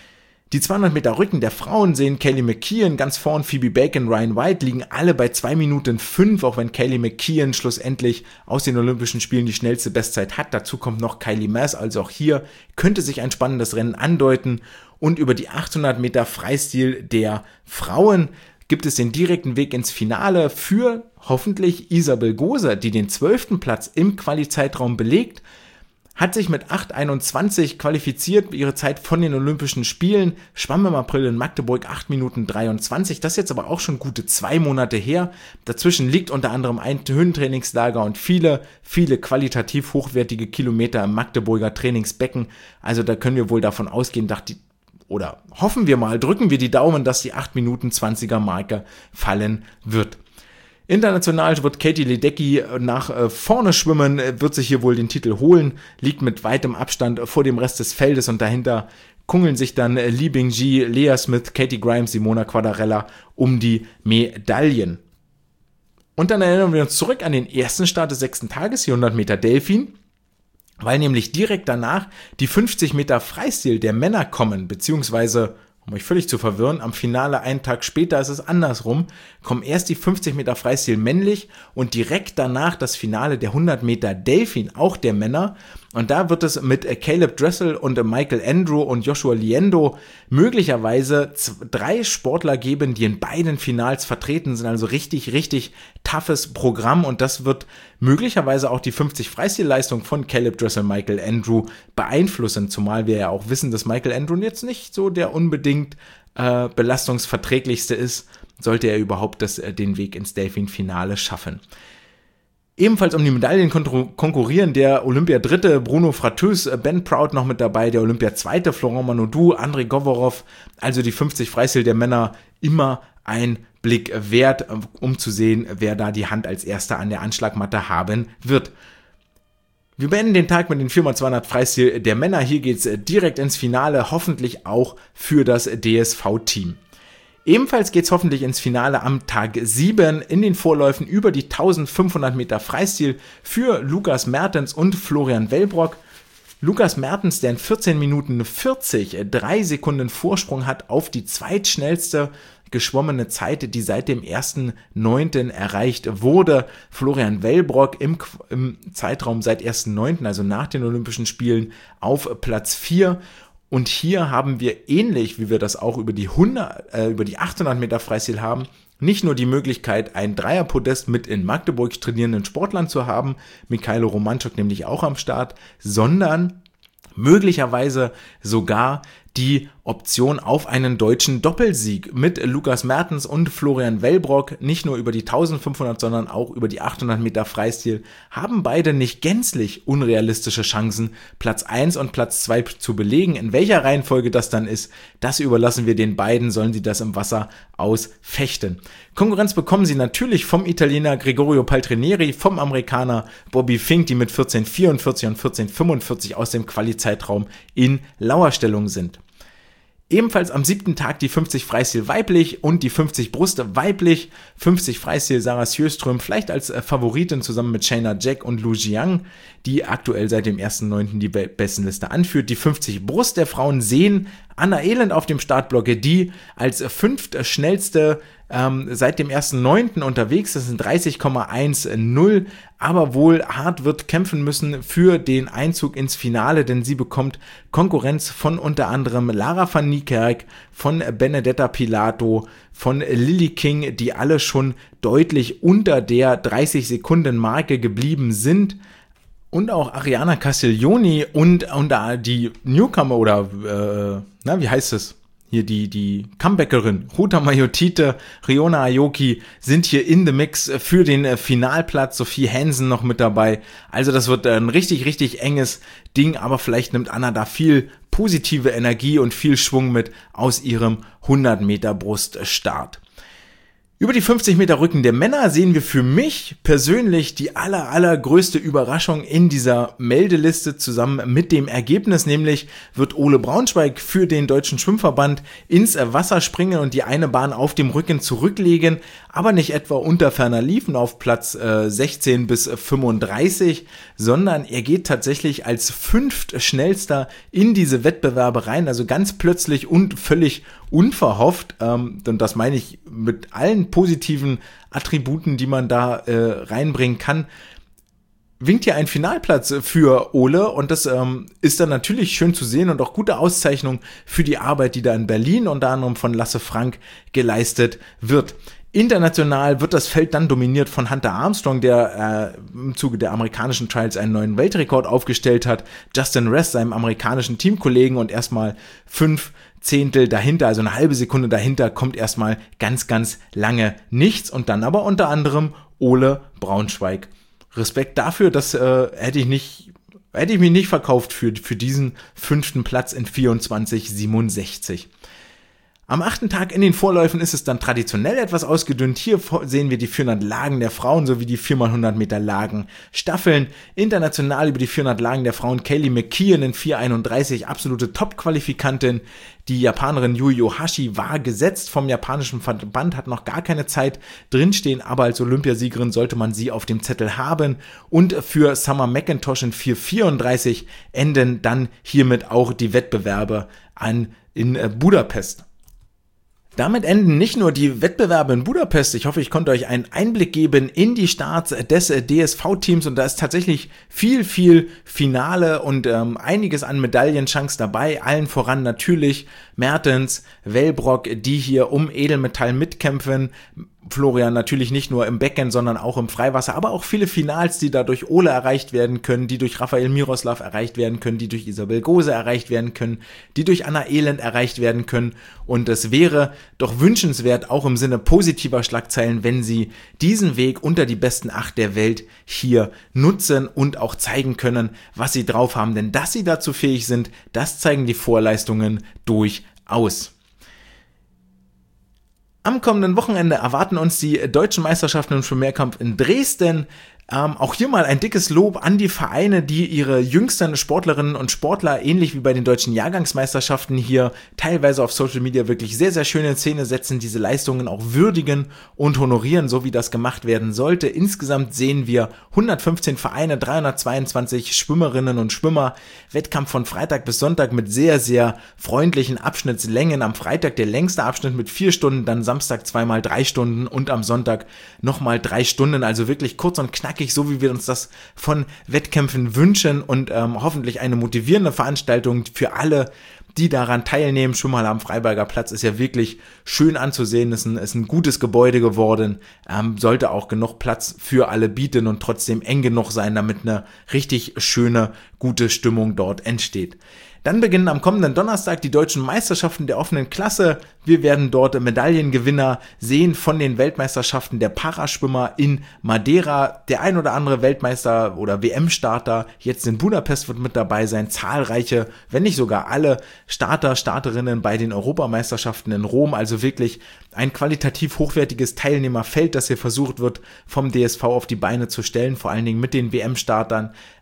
Die zweihundert Meter Rücken der Frauen sehen Kaylee McKeon ganz vorn, Phoebe Bacon, Ryan White liegen alle bei zwei Minuten fünf, auch wenn Kaylee McKeon schlussendlich aus den Olympischen Spielen die schnellste Bestzeit hat. Dazu kommt noch Kylie Mass, also auch hier könnte sich ein spannendes Rennen andeuten. Und über die achthundert Meter Freistil der Frauen gibt es den direkten Weg ins Finale für hoffentlich Isabel Gose, die den zwölften Platz im Quali-Zeitraum belegt. Hat sich mit acht einundzwanzig qualifiziert, ihre Zeit von den Olympischen Spielen, schwamm im April in Magdeburg acht Minuten dreiundzwanzig, das ist jetzt aber auch schon gute zwei Monate her. Dazwischen liegt unter anderem ein Höhentrainingslager und viele, viele qualitativ hochwertige Kilometer im Magdeburger Trainingsbecken. Also da können wir wohl davon ausgehen, dass die, oder hoffen wir mal, drücken wir die Daumen, dass die acht Minuten zwanziger Marke fallen wird. International wird Katie Ledecky nach äh, vorne schwimmen, wird sich hier wohl den Titel holen, liegt mit weitem Abstand vor dem Rest des Feldes und dahinter kungeln sich dann äh, Li Bingji, Lea Smith, Katie Grimes, Simona Quadarella um die Medaillen. Und dann erinnern wir uns zurück an den ersten Start des sechsten Tages, die hundert Meter Delfin, weil nämlich direkt danach die fünfzig Meter Freistil der Männer kommen, beziehungsweise um euch völlig zu verwirren, am Finale einen Tag später ist es andersrum, kommen erst die fünfzig Meter Freistil männlich und direkt danach das Finale der hundert Meter Delfin, auch der Männer. Und da wird es mit Caleb Dressel und Michael Andrew und Joshua Liendo möglicherweise drei Sportler geben, die in beiden Finals vertreten sind. Also richtig, richtig toughes Programm. Und das wird möglicherweise auch die fünfzig Freistilleistung von Caleb Dressel, Michael Andrew beeinflussen. Zumal wir ja auch wissen, dass Michael Andrew jetzt nicht so der unbedingt äh, belastungsverträglichste ist, sollte er überhaupt das, äh, den Weg ins Delfin-Finale schaffen. Ebenfalls um die Medaillen konkurrieren der Olympia-Dritte Bruno Fratteux, Ben Proud noch mit dabei, der Olympia-Zweite Florent Manodou, Andrei Govorov, also die fünfzig Freistil der Männer immer ein Blick wert, um zu sehen, wer da die Hand als Erster an der Anschlagmatte haben wird. Wir beenden den Tag mit den vier mal zweihundert Freistil der Männer. Hier geht's direkt ins Finale, hoffentlich auch für das D S V-Team. Ebenfalls geht's hoffentlich ins Finale am Tag sieben in den Vorläufen über die eintausendfünfhundert Meter Freistil für Lukas Mertens und Florian Wellbrock. Lukas Mertens, der in vierzehn Minuten vierzig drei Sekunden Vorsprung hat auf die zweitschnellste geschwommene Zeit, die seit dem ersten neunten erreicht wurde. Florian Wellbrock im, im Zeitraum seit ersten neunten, also nach den Olympischen Spielen, auf Platz vier. Und hier haben wir, ähnlich wie wir das auch über die, hundert, äh, über die achthundert Meter Freistil haben, nicht nur die Möglichkeit, ein Dreierpodest mit in Magdeburg trainierenden Sportlern zu haben, Mikhailo Romanchuk nämlich auch am Start, sondern möglicherweise sogar die Option auf einen deutschen Doppelsieg mit Lukas Mertens und Florian Wellbrock, nicht nur über die eintausendfünfhundert, sondern auch über die achthundert Meter Freistil, haben beide nicht gänzlich unrealistische Chancen, Platz eins und Platz zwei zu belegen. In welcher Reihenfolge das dann ist, das überlassen wir den beiden, sollen sie das im Wasser ausfechten. Konkurrenz bekommen sie natürlich vom Italiener Gregorio Paltrinieri, vom Amerikaner Bobby Fink, die mit vierzehn vierundvierzig und vierzehn fünfundvierzig aus dem Quali-Zeitraum in Lauerstellung sind. Ebenfalls am siebten Tag die fünfzig Freistil weiblich und die fünfzig Brust weiblich. fünfzig Freistil Sarah Sjöström vielleicht als Favoritin zusammen mit Shayna Jack und Lu Jiang, die aktuell seit dem ersten neunten die Bestenliste anführt. Die fünfzig Brust der Frauen sehen Anna Elend auf dem Startblock, die als fünftschnellste ähm, seit dem ersten neunten unterwegs, das sind dreißig Komma null, aber wohl hart wird kämpfen müssen für den Einzug ins Finale, denn sie bekommt Konkurrenz von unter anderem Lara van Niekerk, von Benedetta Pilato, von Lily King, die alle schon deutlich unter der dreißig Sekunden Marke geblieben sind. Und auch Ariana Castiglioni und, und die Newcomer oder, äh, na, wie heißt es? Hier die, die Comebackerin, Ruta Mayotite, Riona Aoki sind hier in the mix für den Finalplatz, Sophie Hansen noch mit dabei. Also das wird ein richtig, richtig enges Ding, aber vielleicht nimmt Anna da viel positive Energie und viel Schwung mit aus ihrem hundert Meter Bruststart. Über die fünfzig Meter Rücken der Männer sehen wir für mich persönlich die aller, allergrößte Überraschung in dieser Meldeliste zusammen mit dem Ergebnis, nämlich wird Ole Braunschweig für den Deutschen Schwimmverband ins Wasser springen und die eine Bahn auf dem Rücken zurücklegen, aber nicht etwa unter ferner Liefen auf Platz äh, sechzehn bis fünfunddreißig, sondern er geht tatsächlich als fünftschnellster in diese Wettbewerbe rein, also ganz plötzlich und völlig unverhofft, ähm, und das meine ich mit allen positiven Attributen, die man da äh, reinbringen kann, winkt hier ein Finalplatz für Ole und das ähm, ist dann natürlich schön zu sehen und auch gute Auszeichnung für die Arbeit, die da in Berlin unter anderem von Lasse Frank geleistet wird. International wird das Feld dann dominiert von Hunter Armstrong, der äh, im Zuge der amerikanischen Trials einen neuen Weltrekord aufgestellt hat, Justin Rest, seinem amerikanischen Teamkollegen, und erstmal fünf Zehntel dahinter, also eine halbe Sekunde dahinter, kommt erstmal ganz, ganz lange nichts und dann aber unter anderem Ole Braunschweig. Respekt dafür, das äh, hätte ich nicht, hätte ich mich nicht verkauft für, für diesen fünften Platz in vierundzwanzig siebenundsechzig. Am achten Tag in den Vorläufen ist es dann traditionell etwas ausgedünnt. Hier sehen wir die vierhundert Lagen der Frauen sowie die vier mal hundert Meter Lagen Staffeln. International über die vierhundert Lagen der Frauen Kaylee McKeon in vier einunddreißig, absolute Top-Qualifikantin. Die Japanerin Yui Ohashi war gesetzt vom japanischen Verband, hat noch gar keine Zeit drinstehen, aber als Olympiasiegerin sollte man sie auf dem Zettel haben. Und für Summer McIntosh in vier vierunddreißig enden dann hiermit auch die Wettbewerbe an in Budapest. Damit enden nicht nur die Wettbewerbe in Budapest. Ich hoffe, ich konnte euch einen Einblick geben in die Starts des D S V-Teams und da ist tatsächlich viel, viel Finale und ähm, einiges an Medaillenchance dabei. Allen voran natürlich Mertens, Wellbrock, die hier um Edelmetall mitkämpfen. Florian natürlich nicht nur im Becken, sondern auch im Freiwasser, aber auch viele Finals, die da durch Ole erreicht werden können, die durch Rafael Miroslav erreicht werden können, die durch Isabel Gose erreicht werden können, die durch Anna Elend erreicht werden können. Und es wäre doch wünschenswert, auch im Sinne positiver Schlagzeilen, wenn sie diesen Weg unter die besten acht der Welt hier nutzen und auch zeigen können, was sie drauf haben. Denn dass sie dazu fähig sind, das zeigen die Vorleistungen durchaus. Am kommenden Wochenende erwarten uns die deutschen Meisterschaften im Schwimmmehrkampf in Dresden. Ähm, auch hier mal ein dickes Lob an die Vereine, die ihre jüngsten Sportlerinnen und Sportler, ähnlich wie bei den deutschen Jahrgangsmeisterschaften, hier teilweise auf Social Media wirklich sehr, sehr schön in Szene setzen, diese Leistungen auch würdigen und honorieren, so wie das gemacht werden sollte. Insgesamt sehen wir hundertfünfzehn Vereine, dreihundertzweiundzwanzig Schwimmerinnen und Schwimmer, Wettkampf von Freitag bis Sonntag mit sehr, sehr freundlichen Abschnittslängen. Am Freitag der längste Abschnitt mit vier Stunden, dann Samstag zweimal drei Stunden und am Sonntag nochmal drei Stunden, also wirklich kurz und knackig, so wie wir uns das von Wettkämpfen wünschen und ähm, hoffentlich eine motivierende Veranstaltung für alle, die daran teilnehmen. Schwimmhalle am Freiberger Platz ist ja wirklich schön anzusehen, ist ein, ist ein gutes Gebäude geworden, ähm, sollte auch genug Platz für alle bieten und trotzdem eng genug sein, damit eine richtig schöne, gute Stimmung dort entsteht. Dann beginnen am kommenden Donnerstag die deutschen Meisterschaften der offenen Klasse. Wir werden dort Medaillengewinner sehen von den Weltmeisterschaften der Paraschwimmer in Madeira. Der ein oder andere Weltmeister oder W M-Starter jetzt in Budapest wird mit dabei sein. Zahlreiche, wenn nicht sogar alle Starter, Starterinnen bei den Europameisterschaften in Rom. Also wirklich ein qualitativ hochwertiges Teilnehmerfeld, das hier versucht wird vom D S V auf die Beine zu stellen. Vor allen Dingen mit den W M-Startern.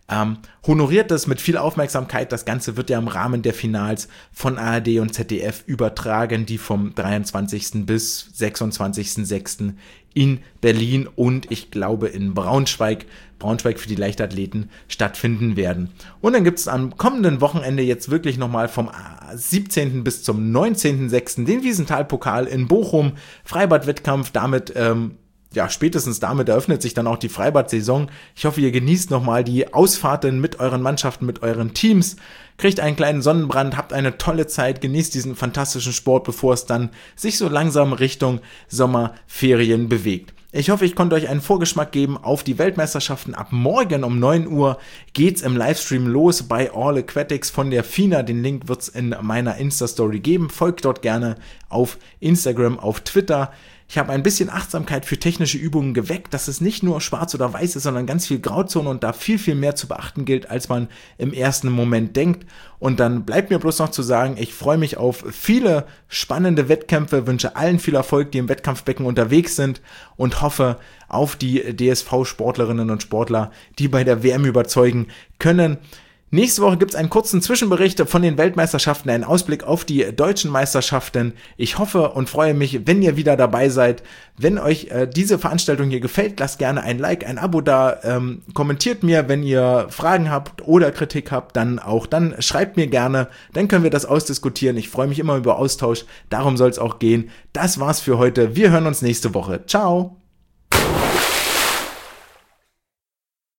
Ähm, honoriert das mit viel Aufmerksamkeit. Das Ganze wird ja im Rahmen der Finals von A R D und Z D F übertragen, die vom dreiundzwanzigsten bis sechsundzwanzigsten sechsten in Berlin und ich glaube in Braunschweig, Braunschweig für die Leichtathleten stattfinden werden. Und dann gibt es am kommenden Wochenende jetzt wirklich nochmal vom siebzehnten bis zum neunzehnten sechsten den Wiesenthal-Pokal in Bochum, Freibad-Wettkampf, damit ähm, ja, spätestens damit eröffnet sich dann auch die Freibad-Saison. Ich hoffe, ihr genießt nochmal die Ausfahrten mit euren Mannschaften, mit euren Teams, kriegt einen kleinen Sonnenbrand, habt eine tolle Zeit, genießt diesen fantastischen Sport, bevor es dann sich so langsam Richtung Sommerferien bewegt. Ich hoffe, ich konnte euch einen Vorgeschmack geben auf die Weltmeisterschaften. Ab morgen um neun Uhr geht's im Livestream los bei All Aquatics von der FINA. Den Link wird's in meiner Insta-Story geben. Folgt dort gerne auf Instagram, auf Twitter. Ich habe ein bisschen Achtsamkeit für technische Übungen geweckt, dass es nicht nur schwarz oder weiß ist, sondern ganz viel Grauzone und da viel, viel mehr zu beachten gilt, als man im ersten Moment denkt. Und dann bleibt mir bloß noch zu sagen, ich freue mich auf viele spannende Wettkämpfe, wünsche allen viel Erfolg, die im Wettkampfbecken unterwegs sind und hoffe auf die D S V-Sportlerinnen und Sportler, die bei der W M überzeugen können. Nächste Woche gibt es einen kurzen Zwischenbericht von den Weltmeisterschaften, einen Ausblick auf die deutschen Meisterschaften. Ich hoffe und freue mich, wenn ihr wieder dabei seid. Wenn euch äh, diese Veranstaltung hier gefällt, lasst gerne ein Like, ein Abo da, ähm, kommentiert mir, wenn ihr Fragen habt oder Kritik habt, dann auch, dann schreibt mir gerne, dann können wir das ausdiskutieren. Ich freue mich immer über Austausch, darum soll es auch gehen. Das war's für heute, wir hören uns nächste Woche. Ciao!